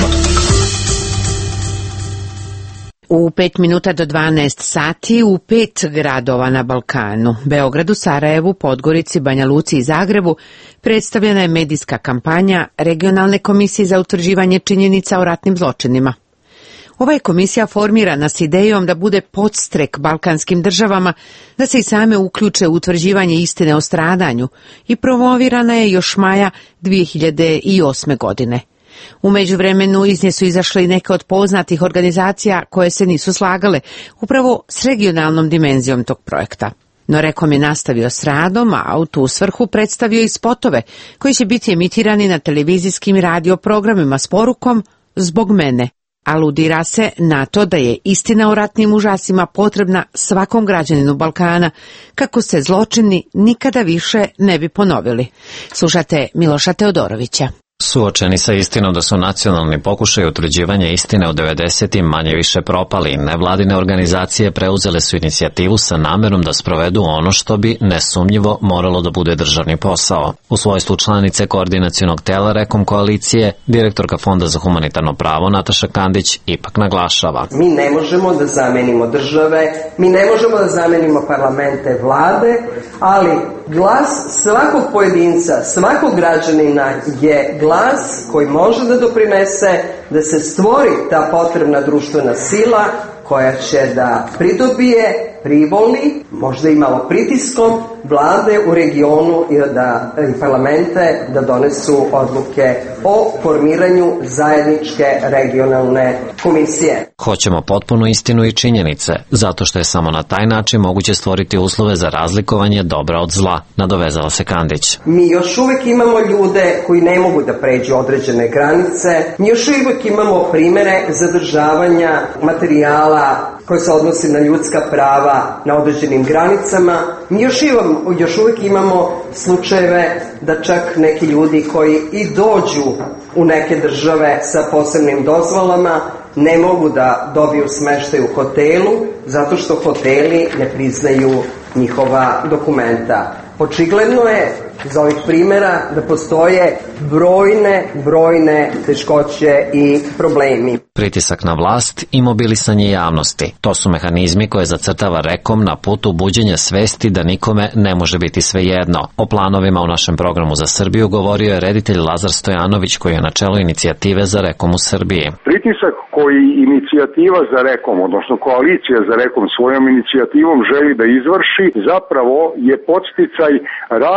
U pet minuta do dvanaest sati u pet gradova na Balkanu, Beogradu, Sarajevu, Podgorici, Banja Luci i Zagrebu, predstavljena je medijska kampanja Regionalne komisije za utvrđivanje činjenica o ratnim zločinima. Ova je komisija formirana s idejom da bude podstrek balkanskim državama da se i same uključe u utvrđivanje istine o stradanju i promovirana je još maja dvije hiljade osme. godine. U međuvremenu iz nje su izašle i neke od poznatih organizacija koje se nisu slagale upravo s regionalnom dimenzijom tog projekta. No Rekom je nastavio s radom, a u tu svrhu predstavio i spotove koji će biti emitirani na televizijskim i radio programima s porukom "Zbog mene". Aludira se na to da je istina o ratnim užasima potrebna svakom građaninu Balkana, kako se zločini nikada više ne bi ponovili. Slušate Miloša Teodorovića. Suočeni sa istinom da su nacionalni pokušaj utvrđivanja istine u devedesetim manje više propali, nevladine organizacije preuzele su inicijativu sa namerom da sprovedu ono što bi nesumnjivo moralo da bude državni posao. U svojstvu članice koordinacionog tela Rekom koalicije, direktorka Fonda za humanitarno pravo Nataša Kandić ipak naglašava. Mi ne možemo da zamenimo države, mi ne možemo da zamenimo parlamente, vlade, ali glas svakog pojedinca, svakog građanina je glas koji može da doprinese da se stvori ta potrebna društvena sila koja će da pridobije, privoli, možda i malo pritiskom, vlade u regionu i da i parlamente da donesu odluke o formiranju zajedničke regionalne komisije. Hoćemo potpunu istinu i činjenice, zato što je samo na taj način moguće stvoriti uslove za razlikovanje dobra od zla, nadovezala se Kandić. Mi još uvek imamo ljude koji ne mogu da pređu određene granice, mi još uvek imamo primere zadržavanja materijala koji se odnosi na ljudska prava na određenim granicama. Mi još, imamo, još uvijek imamo slučajeve da čak neki ljudi koji i dođu u neke države sa posebnim dozvolama ne mogu da dobiju smeštaj u hotelu zato što hoteli ne priznaju njihova dokumenta. Očigledno je iz ovih primjera da postoje brojne, brojne teškoće i problemi. Pritisak na vlast i mobilisanje javnosti. To su mehanizmi koje zacrtava Rekom na putu buđenja svesti da nikome ne može biti svejedno. O planovima u našem programu za Srbiju govorio je reditelj Lazar Stojanović koji je na čelu inicijative za Rekom u Srbiji. Pritisak koji inicijativa za Rekom, odnosno koalicija za Rekom svojom inicijativom želi da izvrši, zapravo je podsticaj raznim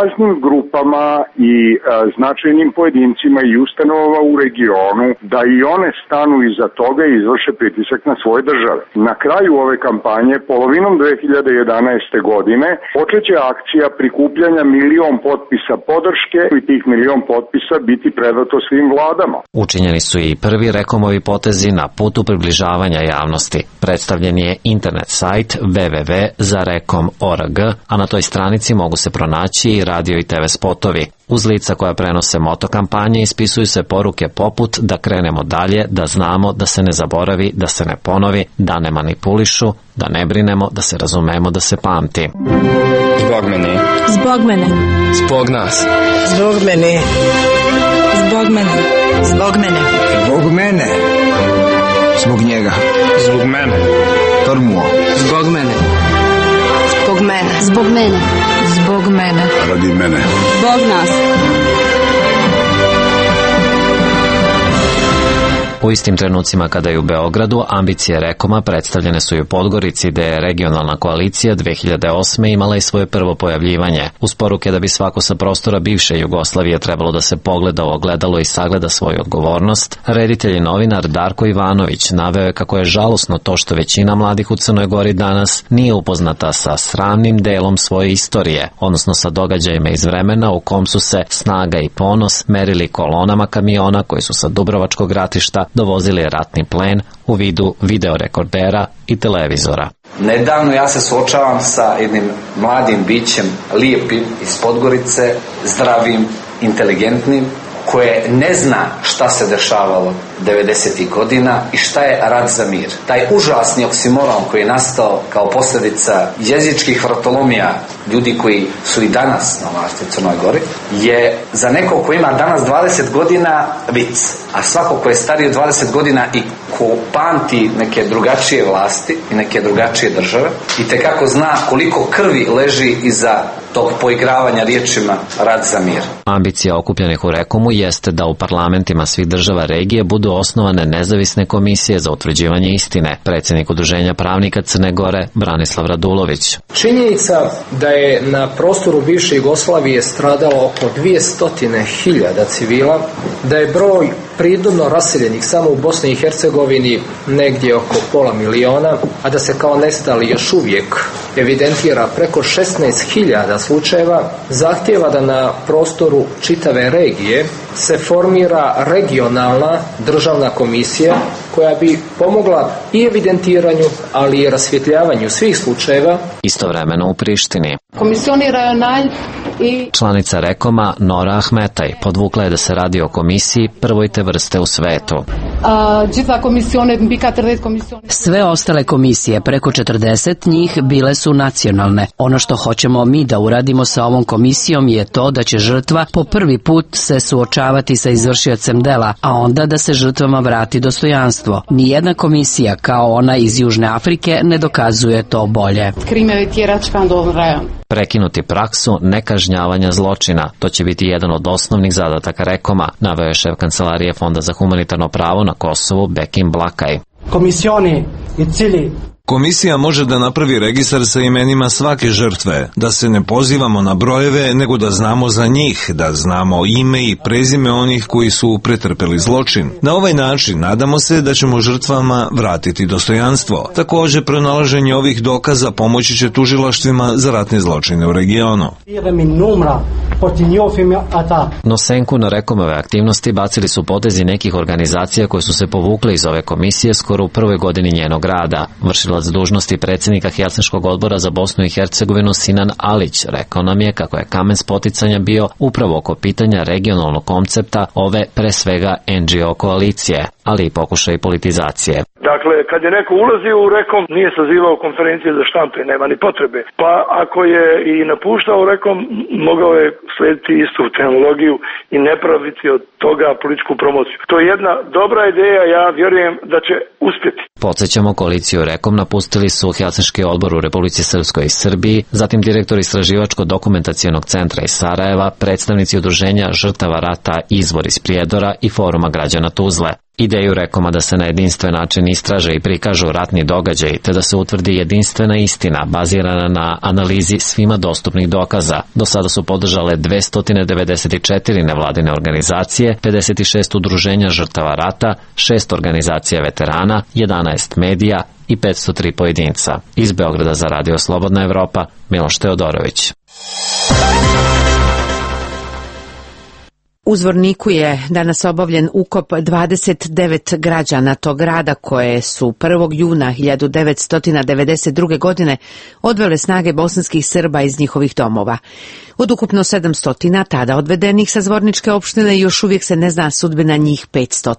grupama i a, značajnim pojedincima i ustanovama u regionu da i one stanu iza toga i izvrše pritisak na svoje države. Na kraju ove kampanje, polovinom dve hiljade jedanaeste. godine, počeće akcija prikupljanja milion potpisa podrške i tih milion potpisa biti predato svim vladama. Učinjeni su i prvi Rekomovi potezi na putu približavanja javnosti. Predstavljen je internet sajt w w w zarez rekom tačka org, a na toj stranici mogu se pronaći i radio i te ve spotovi. Uz lica koja prenose moto kampanje ispisuju se poruke poput da krenemo dalje, da znamo, da se ne zaboravi, da se ne ponovi, da ne manipulišu, da ne brinemo, da se razumemo, da se pamti. Zbog mene. Zbog mene. Zbog nas. Zbog mene. Zbog mene. Zbog mene. Zbog mene. Zbog njega. Zbog mene. Tormuo. Zbog mene. Zbog mene. Zbog mene. Zbog mene. Radi mene. Zbog nas. U istim trenucima kada je u Beogradu, ambicije Rekoma predstavljene su i u Podgorici, gde je regionalna koalicija dve hiljade osme. imala i svoje prvo pojavljivanje. Uz poruke da bi svako sa prostora bivše Jugoslavije trebalo da se pogleda u ogledalo i sagleda svoju odgovornost, reditelj i novinar Darko Ivanović naveo je kako je žalosno to što većina mladih u Crnoj Gori danas nije upoznata sa sramnim delom svoje istorije, odnosno sa događajima iz vremena u kom su se snaga i ponos merili kolonama kamiona koji su sa Dubrovačkog ratišta dovozili ratni plen u vidu videorekordera i televizora. Nedavno ja se suočavam sa jednim mladim bićem, lijepim, iz Podgorice, zdravim, inteligentnim, koje ne zna šta se dešavalo devedesetih godina i šta je rat za mir. Taj užasni oksimoron koji je nastao kao posljedica jezičkih vratolomija ljudi koji su i danas na vlasti u Crnoj Gori, je za nekog ko ima danas dvadeset godina vic, a svako ko je stariji od dvadeset godina i ko pamti neke drugačije vlasti i neke drugačije države i tekako zna koliko krvi leži iza tog poigravanja riječima rat za mir. Ambicija okupljenih u Rekomu jeste da u parlamentima svih država regije budu osnovane nezavisne komisije za utvrđivanje istine. Predsjednik Udruženja pravnika Crne Gore Branislav Radulović. Činjenica da je na prostoru bivše Jugoslavije stradalo oko dvjesto hiljada civila, da je broj pridobno raseljenih samo u Bosni i Hercegovini negdje oko pola miliona, a da se kao nestali još uvijek evidentira preko šesnaest hiljada slučajeva, zahtijeva da na prostoru čitave regije se formira regionalna državna komisija koja bi pomogla i evidentiranju, ali i rasvjetljavanju svih slučajeva. Istovremeno u Prištini. Komisioni rajonalj i... Članica Rekoma Nora Ahmetaj podvukla je da se radi o komisiji prvoj te vrste u svetu. Sve ostale komisije, preko četrdeset njih, bile su nacionalne. Ono što hoćemo mi da uradimo sa ovom komisijom je to da će žrtva po prvi put se suočavati sa izvršiocem dela, a onda da se žrtvama vrati dostojanstvo. Nijedna komisija kao ona iz Južne Afrike ne dokazuje to bolje. Prekinuti praksu nekažnjavanja zločina. To će biti jedan od osnovnih zadataka Rekoma, naveo je šef Kancelarije Fonda za humanitarno pravo na Kosovu Bekim Blakaj. Komisioni i cilji. Komisija može da napravi registar sa imenima svake žrtve, da se ne pozivamo na brojeve, nego da znamo za njih, da znamo ime i prezime onih koji su pretrpeli zločin. Na ovaj način nadamo se da ćemo žrtvama vratiti dostojanstvo. Također, pronalaženje ovih dokaza pomoći će tužilaštvima za ratne zločine u regionu. No senku na Rekomove aktivnosti bacili su potezi nekih organizacija koje su se povukle iz ove komisije skoro u prvoj godini njenog rada. Vršilac dužnosti predsjednika Helsinškog odbora za Bosnu i Hercegovinu Sinan Alić rekao nam je kako je kamen spoticanja bio upravo oko pitanja regionalnog koncepta ove pre svega en dži o koalicije, ali i pokušaj politizacije. Dakle, kad je neko ulazio u Rekom, nije sazivao konferencije za štampe, nema ni potrebe. Pa ako je i napuštao Rekom, mogao je slediti istu tehnologiju i ne praviti od toga političku promociju. To je jedna dobra ideja, ja vjerujem da će uspjeti. Podsjećamo, koaliciju Rekom napustili su Helsinški odbor u Republici Srpskoj i Srbiji, zatim direktor Istraživačko-dokumentacionog centra iz Sarajeva, predstavnici udruženja žrtava rata Izvor iz Prijedora i Foruma građana Tuzle. Ideju Rekoma da se na jedinstven način istraže i prikažu ratni događaj, te da se utvrdi jedinstvena istina bazirana na analizi svima dostupnih dokaza, do sada su podržale dvesta devedeset četiri nevladine organizacije, pedeset šest udruženja žrtava rata, šest organizacija veterana, jedanaest medija i petsto tri pojedinca. Iz Beograda za Radio Slobodna Evropa, Miloš Teodorović. U Zvorniku je danas obavljen ukop dvadeset devet građana tog grada koje su prvog juna hiljadu devetsto devedeset druge. godine odvele snage bosanskih Srba iz njihovih domova. Od ukupno sedamsto tada odvedenih sa Zvorničke opštine još uvijek se ne zna sudbina njih petsto.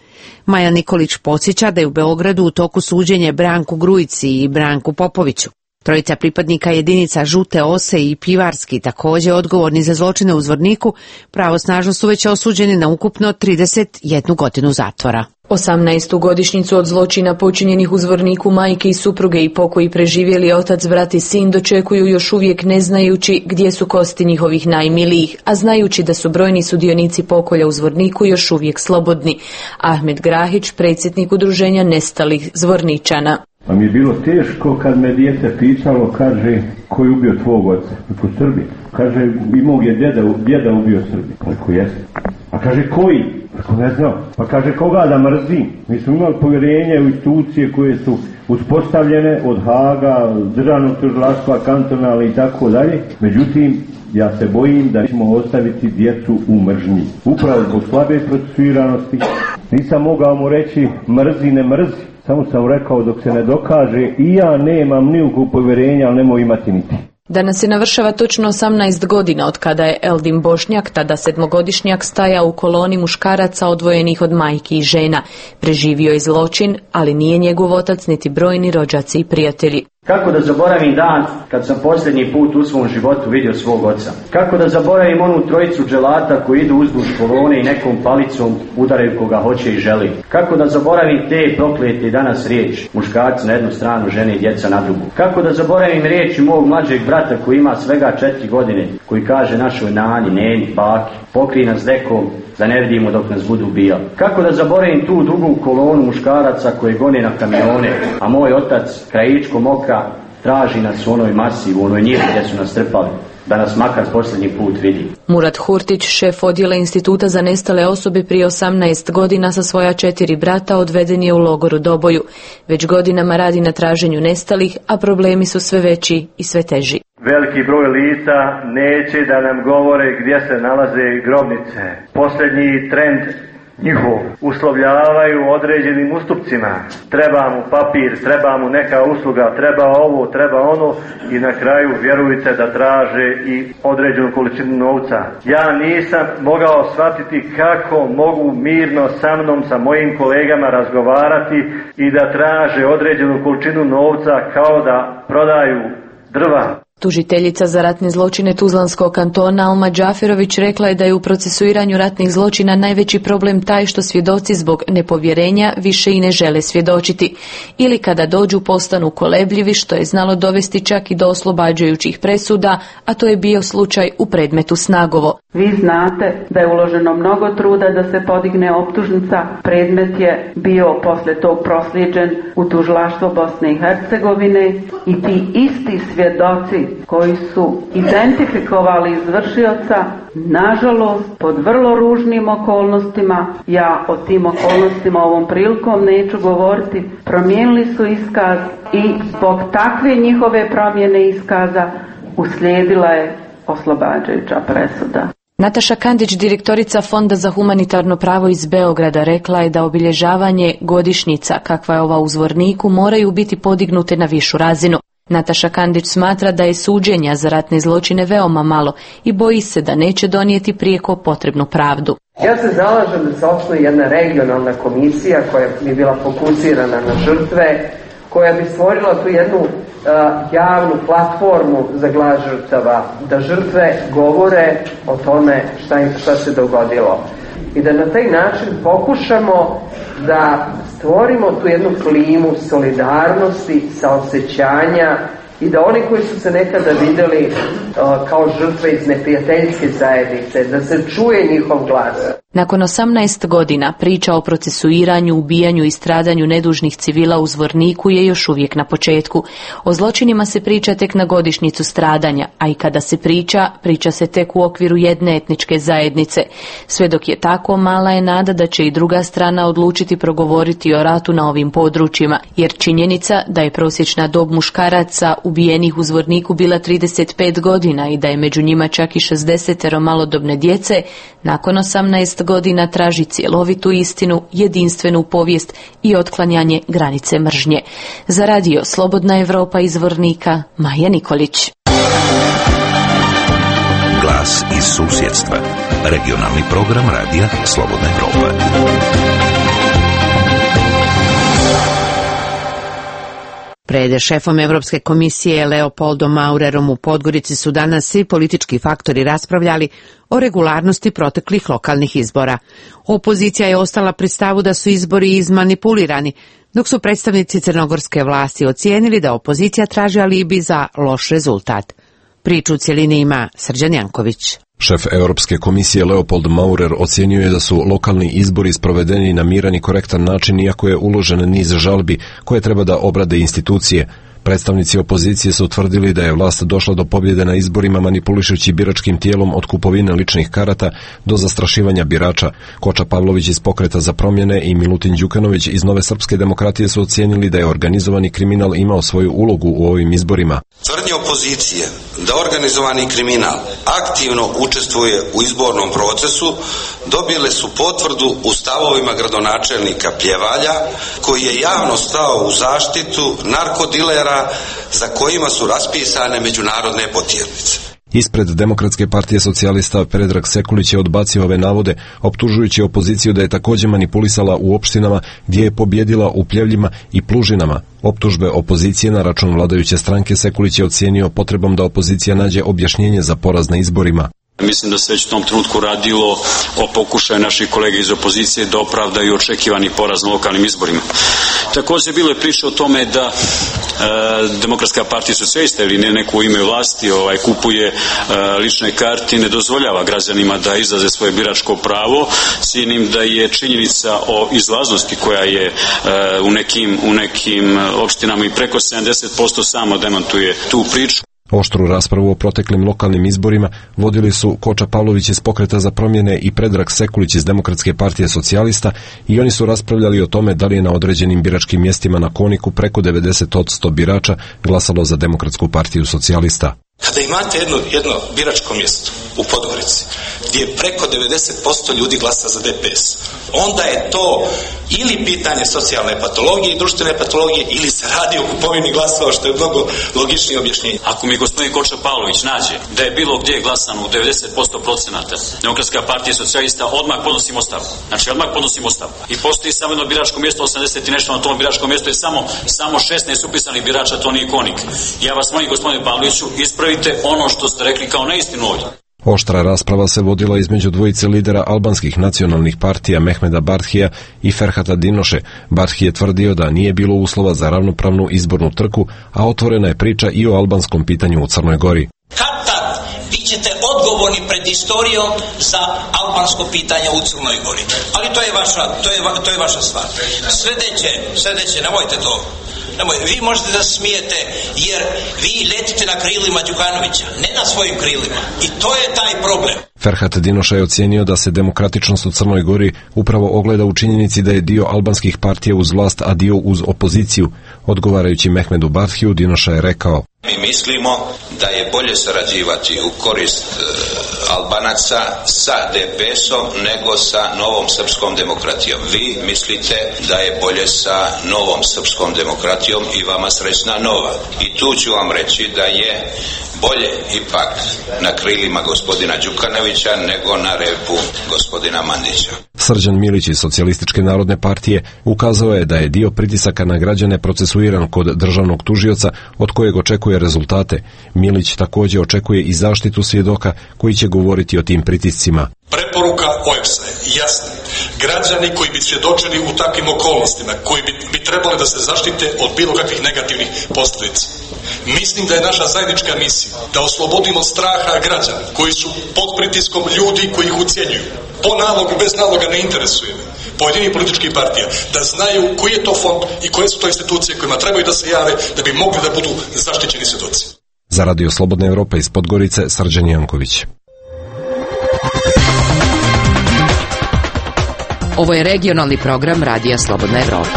Maja Nikolić podsjeća da je u Beogradu u toku suđenje Branku Grujici i Branku Popoviću. Trojica pripadnika jedinica Žute Ose i Pivarski, također odgovorni za zločine u Zvorniku, pravosnažno su već osuđeni na ukupno trideset jednu godinu zatvora. osamnaestu godišnjicu od zločina počinjenih u Zvorniku majke i supruge i pokoji preživjeli otac, brat i sin dočekuju još uvijek ne znajući gdje su kosti njihovih najmilijih, a znajući da su brojni sudionici pokolja u Zvorniku još uvijek slobodni. Ahmed Grahić, predsjednik udruženja nestalih Zvorničana. Pa mi je bilo teško kad me dijete pitalo, kaže, ko je ubio tvog oca? Ako Srbi. Kaže, imao je djeda, djeda ubio Srbi. Ako jeste. A kaže, koji? Ako ne znam. Pa kaže, koga da mrzim? Mi smo imali povjerenje u institucije koje su uspostavljene od Haga, državnog tužilaštva, kantonalne i tako dalje. Međutim, ja se bojim da ćemo ostaviti djecu u mržnji. Upravo zbog slabe procesuiranosti. Nisam mogao mu reći mrzi, ne mrzi. Samo sam rekao dok se ne dokaže i ja nemam nikakvog povjerenja, ali nemoj imati niti. Danas se navršava točno osamnaest godina od kada je Eldin Bošnjak, tada sedmogodišnjak, stajao u koloni muškaraca odvojenih od majki i žena. Preživio je zločin, ali nije njegov otac niti brojni rođaci i prijatelji. Kako da zaboravim dan kad sam posljednji put u svom životu vidio svog oca? Kako da zaboravim onu trojicu dželata koji idu uzduž kolone i nekom palicom udaraju koga hoće i želi? Kako da zaboravim te proklete danas riječi, muškarci na jednu stranu, žene i djeca na drugu? Kako da zaboravim riječi mog mlađeg brata koji ima svega četiri godine, koji kaže našoj nani, neni, baki, pokrij nas dekom da ne vidimo dok nas budu ubijali? Kako da zaboravim tu drugu kolonu muškaraca koji gone na kamione, a moj otac krajičkom oka traži nas u onoj masi, u onoj njivi gdje su nas trpali, da nas makar posljednji put vidi. Murat Hurtić, šef odjela Instituta za nestale osobe, prije osamnaest godina sa svoja četiri brata odveden je u logoru Doboju. Već godinama radi na traženju nestalih, a problemi su sve veći i sve teži. Veliki broj lica neće da nam govore gdje se nalaze grobnice. Posljednji trend njihov uslovljavaju određenim ustupcima. Treba mu papir, treba mu neka usluga, treba ovo, treba ono i na kraju vjerujte da traže i određenu količinu novca. Ja nisam mogao shvatiti kako mogu mirno sa mnom, sa mojim kolegama razgovarati i da traže određenu količinu novca kao da prodaju drva. Tužiteljica za ratne zločine Tuzlanskog kantona Alma Džaferović rekla je da je u procesuiranju ratnih zločina najveći problem taj što svjedoci zbog nepovjerenja više i ne žele svjedočiti. Ili kada dođu postanu kolebljivi, što je znalo dovesti čak i do oslobađajućih presuda, a to je bio slučaj u predmetu Snagovo. Vi znate da je uloženo mnogo truda da se podigne optužnica. Predmet je bio posle tog proslijeđen u tužilaštvo Bosne i Hercegovine i ti isti svjedoci koji su identifikovali izvršioca, nažalost, pod vrlo ružnim okolnostima, ja o tim okolnostima ovom prilikom neću govoriti, promijenili su iskaz i zbog takve njihove promjene iskaza uslijedila je oslobađajuća presuda. Nataša Kandić, direktorica Fonda za humanitarno pravo iz Beograda, rekla je da obilježavanje godišnjica, kakva je ova u Zvorniku, moraju biti podignute na višu razinu. Nataša Kandić smatra da je suđenja za ratne zločine veoma malo i boji se da neće donijeti prijeko potrebnu pravdu. Ja se zalažem da se osnuje jedna regionalna komisija koja bi bila fokusirana na žrtve, koja bi stvorila tu jednu uh, javnu platformu za glas žrtava, da žrtve govore o tome šta, im, šta se dogodilo. I da na taj način pokušamo da stvorimo tu jednu klimu solidarnosti, saosećanja i da oni koji su se nekada videli uh, kao žrtve iz neprijateljske zajednice, da se čuje njihov glas. Nakon osamnaest godina priča o procesuiranju, ubijanju i stradanju nedužnih civila u Zvorniku je još uvijek na početku. O zločinima se priča tek na godišnjicu stradanja, a i kada se priča, priča se tek u okviru jedne etničke zajednice. Sve dok je tako, mala je nada da će i druga strana odlučiti progovoriti o ratu na ovim područjima, jer činjenica da je prosječna dob muškaraca ubijenih u Zvorniku bila trideset pet godina i da je među njima čak i šezdesetero malodobne djece, nakon osamnaest godina traži cjelovitu istinu, jedinstvenu povijest i otklanjanje granice mržnje. Za radio Slobodna Evropa iz Zvornika, Maja Nikolić. Glas iz susjedstva. Regionalni program radija Slobodna Evropa. Pred šefom Evropske komisije Leopoldom Maurerom u Podgorici su danas svi politički faktori raspravljali o regularnosti proteklih lokalnih izbora. Opozicija je ostala pri stavu da su izbori izmanipulirani, dok su predstavnici crnogorske vlasti ocijenili da opozicija traži alibi za loš rezultat. Priču u cjelini ima Srđan Janković. Šef Europske komisije Leopold Maurer ocijenio je da su lokalni izbori sprovedeni na miran i korektan način, iako je uložen niz žalbi koje treba da obrade institucije. Predstavnici opozicije su utvrdili da je vlast došla do pobjede na izborima manipulišući biračkim tijelom od kupovine ličnih karata do zastrašivanja birača. Koča Pavlović iz Pokreta za promjene i Milutin Đukanović iz Nove srpske demokratije su ocijenili da je organizovani kriminal imao svoju ulogu u ovim izborima. Tvrdnje opozicije da organizovani kriminal aktivno učestvuje u izbornom procesu dobile su potvrdu u stavovima gradonačelnika Pljevalja, koji je javno stao u zaštitu narkodilera za kojima su raspisane međunarodne potjernice. Ispred Demokratske partije socijalista Predrag Sekulić je odbacio ove navode, optužujući opoziciju da je također manipulisala u opštinama gdje je pobjedila u Pljevljima i Plužinama. Optužbe opozicije na račun vladajuće stranke Sekulić je ocijenio potrebom da opozicija nađe objašnjenje za poraz na izborima. Mislim da se već u tom trenutku radilo o pokušaju naših kolega iz opozicije da opravdaju očekivani poraz na lokalnim izborima. Također bilo je priče o tome da e, Demokratska partija socijalista ili ne neko u ime vlasti ovaj, kupuje e, lične karte i ne dozvoljava građanima da izraze svoje biračko pravo. Cijenim da je činjenica o izlaznosti koja je e, u nekim, u nekim opštinama i preko sedamdeset posto samo demantuje tu priču. Oštru raspravu o proteklim lokalnim izborima vodili su Koča Pavlović iz Pokreta za promjene i Predrag Sekulić iz Demokratske partije socijalista i oni su raspravljali o tome da li je na određenim biračkim mjestima na Koniku preko devedeset posto birača glasalo za Demokratsku partiju socijalista. Kada imate jedno, jedno biračko mjesto u Podgorici gdje preko devedeset posto ljudi glasa za D P S, onda je to ili pitanje socijalne patologije i društvene patologije ili se radi o kupovini glasova, što je mnogo logičnije objašnjenje. Ako mi gospodin Koča Pavlović nađe da je bilo gdje glasano u devedeset posto procenata Demokratska partija socijalista, odmah podnosim ostavku. Znači odmah podnosim ostavku. I postoji samo jedno biračko mjesto, osamdeset i nešto na tom biračkom mjestu je samo, samo šesnaest upisanih birača, to nije Konik. Ja vas molim gospodine Pavloviću, ispravite ono što ste rekli kao neistinu ovdje. Oštra rasprava se vodila između dvojice lidera albanskih nacionalnih partija Mehmeda Barthija i Ferhata Dinoše. Barthi je tvrdio da nije bilo uslova za ravnopravnu izbornu trku, a otvorena je priča i o albanskom pitanju u Crnoj Gori. Kad tad vi ćete odgovorni pred istorijom za albansko pitanje u Crnoj Gori. Ali to je vaša, to je, to je vaša stvar. Sljedeće, sljedeće, nemojte to. Nemoj, vi možete da smijete jer vi letite na krilima Đukanovića, ne na svojim krilima. I to je taj problem. Ferhat Dinoša je ocijenio da se demokratičnost u Crnoj Gori upravo ogleda u činjenici da je dio albanskih partija uz vlast, a dio uz opoziciju. Odgovarajući Mehmedu Barthiju, Dinoša je rekao: Mi mislimo da je bolje sarađivati u korist e, Albanaca sa D P S-om nego sa Novom srpskom demokratijom. Vi mislite da je bolje sa Novom srpskom demokratijom i vama srećna nova. I tu ću vam reći da je bolje ipak na krilima gospodina Đukanovića nego na repu gospodina Mandića. Srđan Milić iz Socijalističke narodne partije ukazao je da je dio pritisaka na građane procesuiran kod državnog tužioca od kojeg očekuje rezultate. Milić također očekuje i zaštitu svjedoka koji će govoriti o tim pritiscima. Preporuka O E B S-a je jasna. Građani koji bi svjedočili u takvim okolnostima, koji bi, bi trebali da se zaštite od bilo kakvih negativnih posljedica, Mislim da je naša zajednička misija da oslobodimo straha građana koji su pod pritiskom ljudi koji ih ucjenjuju. Po nalogu, bez naloga ne interesuje me. Pojedinih političkih partija, da znaju koji je to fond i koje su to institucije kojima trebaju da se jave da bi mogli da budu zaštićeni svjedoci. Za Radio Slobodna Evropa iz Podgorice, Srđan Janković. Ovo je regionalni program Radija Slobodna Evropa.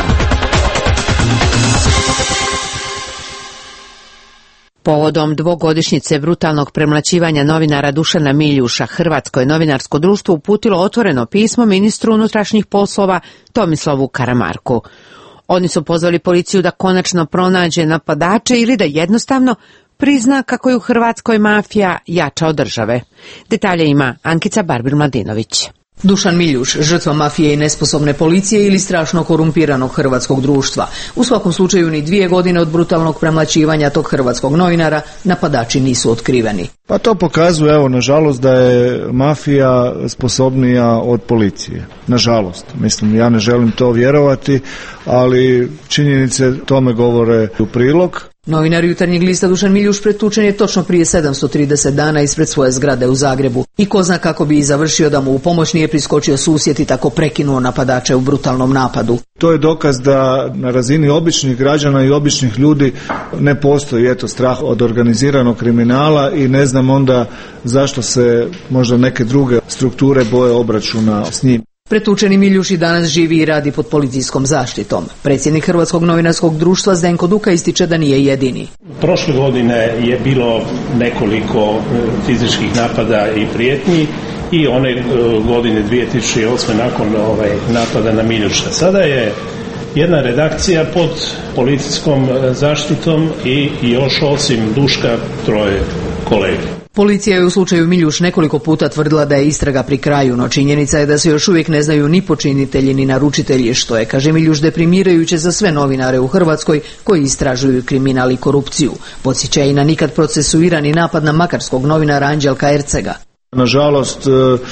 Povodom dvogodišnjice brutalnog premlaćivanja novinara Dušana Miljuša, Hrvatsko je novinarsko društvo uputilo otvoreno pismo ministru unutrašnjih poslova Tomislavu Karamarku. Oni su pozvali policiju da konačno pronađe napadače ili da jednostavno prizna kako je u Hrvatskoj mafija jača od države. Detalje ima Ankica Barbir-Mladinović. Dušan Miljuš, žrtva mafije i nesposobne policije ili strašno korumpiranog hrvatskog društva. U svakom slučaju ni dvije godine od brutalnog premlaćivanja tog hrvatskog novinara napadači nisu otkriveni. Pa to pokazuje, evo, nažalost, da je mafija sposobnija od policije. Nažalost, mislim, ja ne želim to vjerovati, ali činjenice tome govore u prilog. Novinar Jutarnjeg lista Dušan Miljuš pretučen je točno prije sedamsto trideset dana ispred svoje zgrade u Zagrebu. I ko zna kako bi i završio da mu u pomoć nije priskočio susjed i tako prekinuo napadače u brutalnom napadu. To je dokaz da na razini običnih građana i običnih ljudi ne postoji eto strah od organiziranog kriminala i ne znam onda zašto se možda neke druge strukture boje obračuna s njim. Pretučeni Miljuš i danas živi i radi pod policijskom zaštitom. Predsjednik Hrvatskog novinarskog društva Zdenko Duka ističe da nije jedini. Prošle godine je bilo nekoliko fizičkih napada i prijetnji i one godine dvije tisuće osme nakon ovaj napada na Miljuša. Sada je jedna redakcija pod policijskom zaštitom i još osim Duška troje kolege. Policija je u slučaju Miljuš nekoliko puta tvrdila da je istraga pri kraju, no činjenica je da se još uvijek ne znaju ni počinitelji ni naručitelji, što je, kaže Miljuš, deprimirajuće za sve novinare u Hrvatskoj koji istražuju kriminal i korupciju. Podsjeća i na nikad procesuirani napad na makarskog novinara Anđelka Ercega. Nažalost,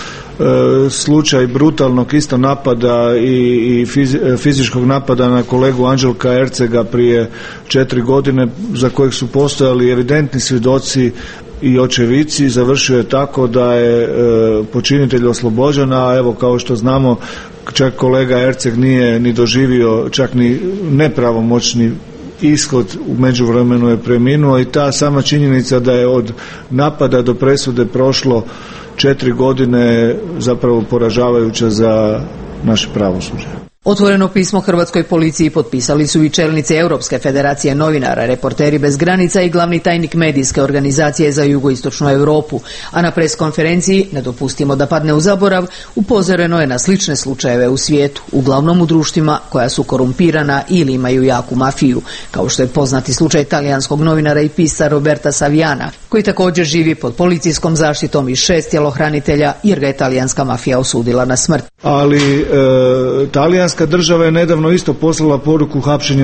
slučaj brutalnog isto napada i fizičkog napada na kolegu Anđelka Ercega prije četiri godine, za kojeg su postojali evidentni svjedoci i očevici, završio je tako da je počinitelj oslobođen, a evo, kao što znamo, čak kolega Erceg nije ni doživio čak ni nepravomoćni ishod, u međuvremenu je preminuo i ta sama činjenica da je od napada do presude prošlo četiri godine zapravo poražavajuća za naše pravosuđe. Otvoreno pismo hrvatskoj policiji potpisali su i čelnici Europske federacije novinara, Reporteri bez granica i glavni tajnik medijske organizacije za jugoistočnu Europu, a na preskonferenciji, ne dopustimo da padne u zaborav, upozoreno je na slične slučajeve u svijetu, uglavnom u društvima koja su korumpirana ili imaju jaku mafiju, kao što je poznati slučaj talijanskog novinara i pisca Roberta Saviana, koji također živi pod policijskom zaštitom i šest tjelohranitelja jer ga je talijanska mafija osudila na smrt. Ali e, talijanska država je nedavno isto poslala poruku hapšenjem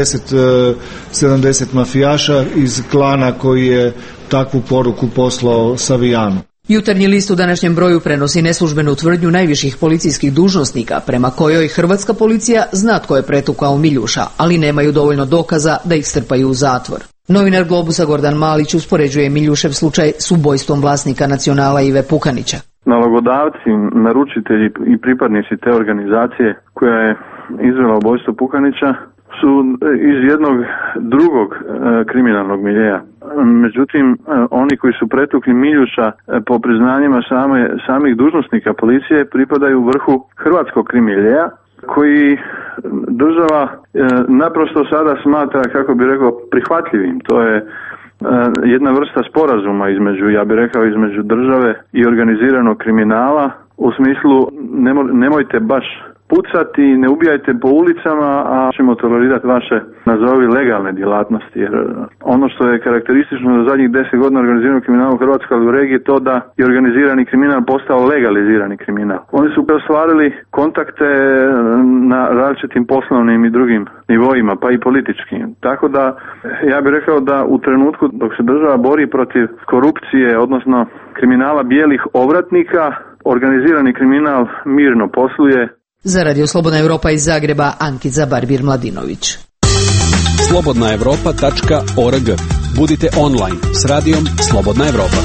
sedamdeset mafijaša iz klana koji je takvu poruku poslao Savijanu. Jutarnji list u današnjem broju prenosi neslužbenu tvrdnju najviših policijskih dužnosnika prema kojoj hrvatska policija zna tko je pretukao Miljuša, ali nemaju dovoljno dokaza da ih strpaju u zatvor. Novinar Globusa Gordan Malić uspoređuje Miljušev slučaj s ubojstvom vlasnika Nacionala Ive Pukanića. Nalogodavci, naručitelji i pripadnici te organizacije koja je izvela ubojstvo Pukanića su iz jednog drugog e, kriminalnog miljeja. Međutim, e, oni koji su pretukli Miljuša e, po priznanjima same, samih dužnosnika policije pripadaju vrhu hrvatskog krimiljeja koji država e, naprosto sada smatra, kako bi rekao, prihvatljivim. To je e, jedna vrsta sporazuma između, ja bih rekao, između države i organiziranog kriminala u smislu nemo, nemojte baš pucati, ne ubijajte po ulicama, a ćemo tolerirati vaše, nazovi, legalne djelatnosti. Jer ono što je karakteristično za zadnjih deset godina organiziranog kriminala u Hrvatskoj, ali u regiji, to da je organizirani kriminal postao legalizirani kriminal. Oni su ostvarili kontakte na različitim poslovnim i drugim nivoima, pa i političkim. Tako da, ja bih rekao da u trenutku dok se država bori protiv korupcije, odnosno kriminala bijelih ovratnika, organizirani kriminal mirno posluje. Za Radio Slobodna Evropa iz Zagreba, Ankica Barbir-Mladinović. slobodna evropa tačka org Budite online s radijom Slobodna Evropa.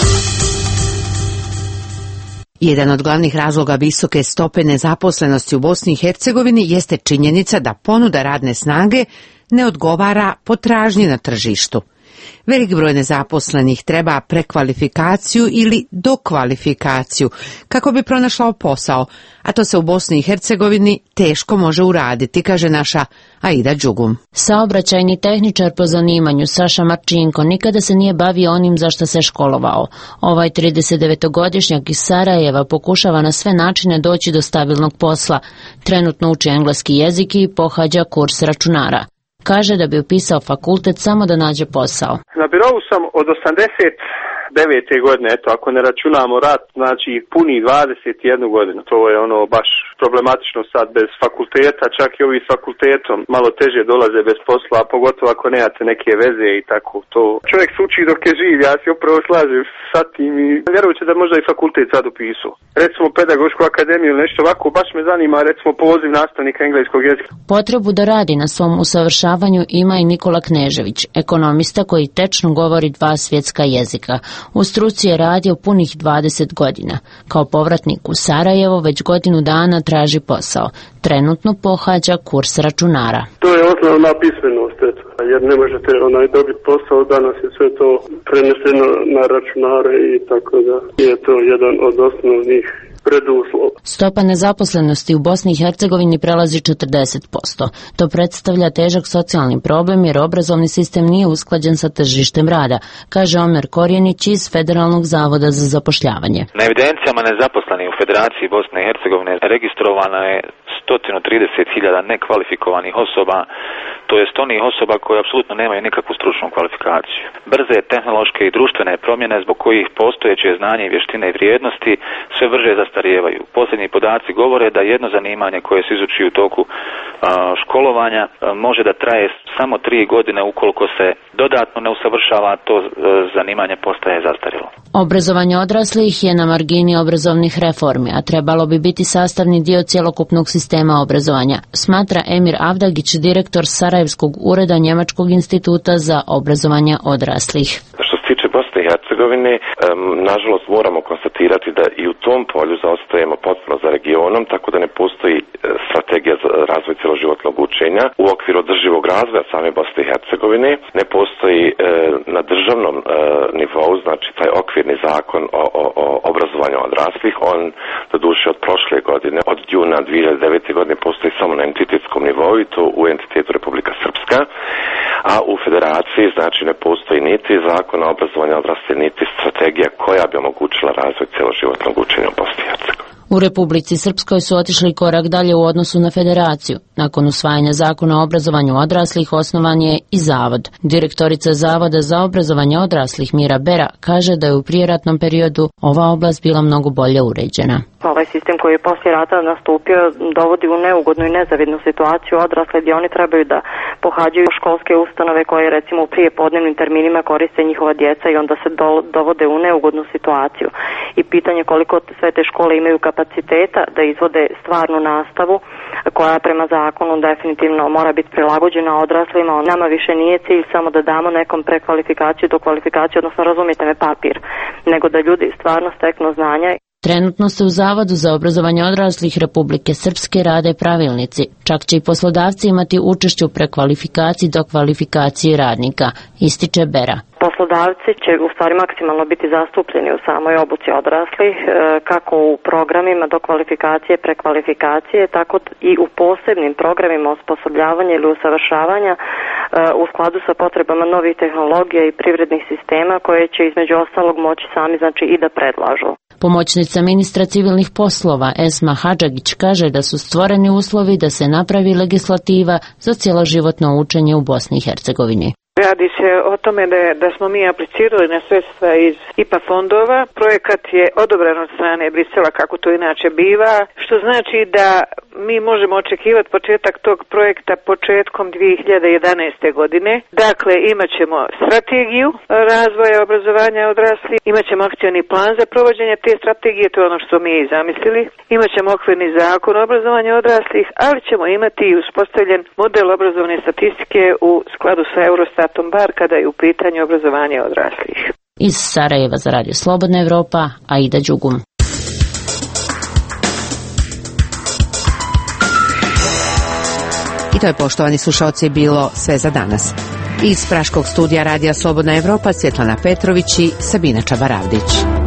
Jedan od glavnih razloga visoke stope nezaposlenosti u Bosni i Hercegovini jeste činjenica da ponuda radne snage ne odgovara potražnji na tržištu. Velik broj nezaposlenih treba prekvalifikaciju ili dokvalifikaciju kako bi pronašao posao, a to se u Bosni i Hercegovini teško može uraditi, kaže naša Aida Đugum. Saobraćajni tehničar po zanimanju Saša Marčinko nikada se nije bavio onim za što se školovao. Ovaj tridesetdevetogodišnjak iz Sarajeva pokušava na sve načine doći do stabilnog posla. Trenutno uči engleski jezik i pohađa kurs računara. Kaže da bi upisao fakultet samo da nađe posao. Na birovu sam od osamdeset devete godine, eto, ako ne računamo rat, znači puni dvadeset jednu godinu. To je ono baš problematično sad bez fakulteta, čak i ovi s fakultetom malo teže dolaze bez posla, a pogotovo ako nemate neke veze i tako to. Čovjek se uči dok je živ, ja se upravo slažem sa tim i vjerujte da možda i fakultet sad upisao. Recimo pedagošku akademiju ili nešto ovako, baš me zanima recimo poziv nastavnika engleskog jezika. Potrebu da radi na svom usavršavanju ima i Nikola Knežević, ekonomista koji tečno govori dva svjetska jezika. U struci je radio punih dvadeset godina. Kao povratnik u Sarajevo već godinu dana traži posao. Trenutno pohađa kurs računara. To je osnovna pismenost, eto, jer ne možete onaj dobiti posao, danas je sve to preneseno na računare i tako da je to jedan od osnovnih preduslov. Stopa nezaposlenosti u Bosni i Hercegovini prelazi četrdeset posto. To predstavlja težak socijalni problem jer obrazovni sistem nije usklađen sa tržištem rada, kaže Omer Korjenić iz Federalnog zavoda za zapošljavanje. Na evidencijama nezaposlenih u Federaciji Bosne i Hercegovine registrovana je sto trideset hiljada nekvalifikovanih osoba, to jest onih osoba koje apsolutno nemaju nikakvu stručnu kvalifikaciju. Brze tehnološke i društvene promjene zbog kojih postojeće znanje i vještine i vrijednosti sve brže zastarijevaju. Posljednji podaci govore da jedno zanimanje koje se izuči u toku a, školovanja a, može da traje samo tri godine ukoliko se dodatno ne usavršava, to a, zanimanje postaje zastarjelo. Obrazovanje odraslih je na margini obrazovnih reformi, a trebalo bi biti sastavni dio cjelokupnog sistema obrazovanja, smatra Emir Avdagić, direktor Sarajevskog ureda Njemačkog instituta za obrazovanje odraslih. Što se tiče Bosne i Hercegovine, nažalost moramo konstatirati da i u tom polju zaostajemo potpuno za regionom, tako da ne postoji strategija za razvoj cjeloživotnog učenja. U okviru održivog razvoja same Bosne i Hercegovine ne postoji na državnom nivou, znači taj okvirni zakon o, o, o obrazovanju odraslih. On doduše od prošle godine, od juna dvije hiljade devete. godine postoji samo na entitetskom nivou i to u entitetu Republika Srpska, a u federaciji znači ne postoji niti zakon o obrazovanju odraslih, niti strategija koja bi omogućila razvoj cjeloživotnog učenja u Bosni i Hercegovini. U Republici Srpskoj su otišli korak dalje u odnosu na federaciju. Nakon usvajanja zakona o obrazovanju odraslih osnovan je i zavod. Direktorica Zavoda za obrazovanje odraslih Mira Bera kaže da je u prijeratnom periodu ova oblast bila mnogo bolje uređena. Ovaj sistem koji je poslije rata nastupio dovodi u neugodnu i nezavidnu situaciju odrasle gdje oni trebaju da pohađaju školske ustanove koje recimo u prijepodnevnim terminima koriste njihova djeca i onda se do, dovode u neugodnu situaciju. I pitanje koliko sve te škole imaju kapaciteta da izvode stvarnu nastavu koja prema zakonu definitivno mora biti prilagođena odraslima. Nama više nije cilj samo da damo nekom prekvalifikaciju do kvalifikacije, odnosno razumijete me papir, nego da ljudi stvarno steknu znanja. Trenutno se u Zavodu za obrazovanje odraslih Republike Srpske rade pravilnici. Čak će i poslodavci imati učešće u prekvalifikaciji do kvalifikacije radnika, ističe Bera. Poslodavci će u stvari maksimalno biti zastupljeni u samoj obuci odraslih, kako u programima do kvalifikacije, prekvalifikacije, tako i u posebnim programima osposobljavanja ili usavršavanja u skladu sa potrebama novih tehnologija i privrednih sistema koje će između ostalog moći sami znači i da predlažu. Pomoćnica ministra civilnih poslova Esma Hadžagić kaže da su stvoreni uslovi da se napravi legislativa za cjeloživotno učenje u Bosni i Hercegovini. Radi se o tome da, da smo mi aplicirali na sredstva iz I P A fondova. Projekat je odobren od strane Brisela, kako to inače biva, što znači da mi možemo očekivati početak tog projekta početkom dvije hiljade jedanaeste. godine. Dakle, imat ćemo strategiju razvoja obrazovanja odraslih, imat ćemo akcioni plan za provođenje te strategije, to je ono što mi i zamislili. Imat ćemo okvirni zakon o obrazovanju odraslih, ali ćemo imati i uspostavljen model obrazovne statistike u skladu sa Eurostatom rezultatom, bar kada je u pitanju obrazovanje odraslih. Iz Sarajeva za Radio Slobodna Evropa, Aida Đugum. I to je, poštovani slušaoci, bilo sve za danas. Iz Praškog studija Radija Slobodna Evropa, Svjetlana Petrović i Sabina Čabaravdić.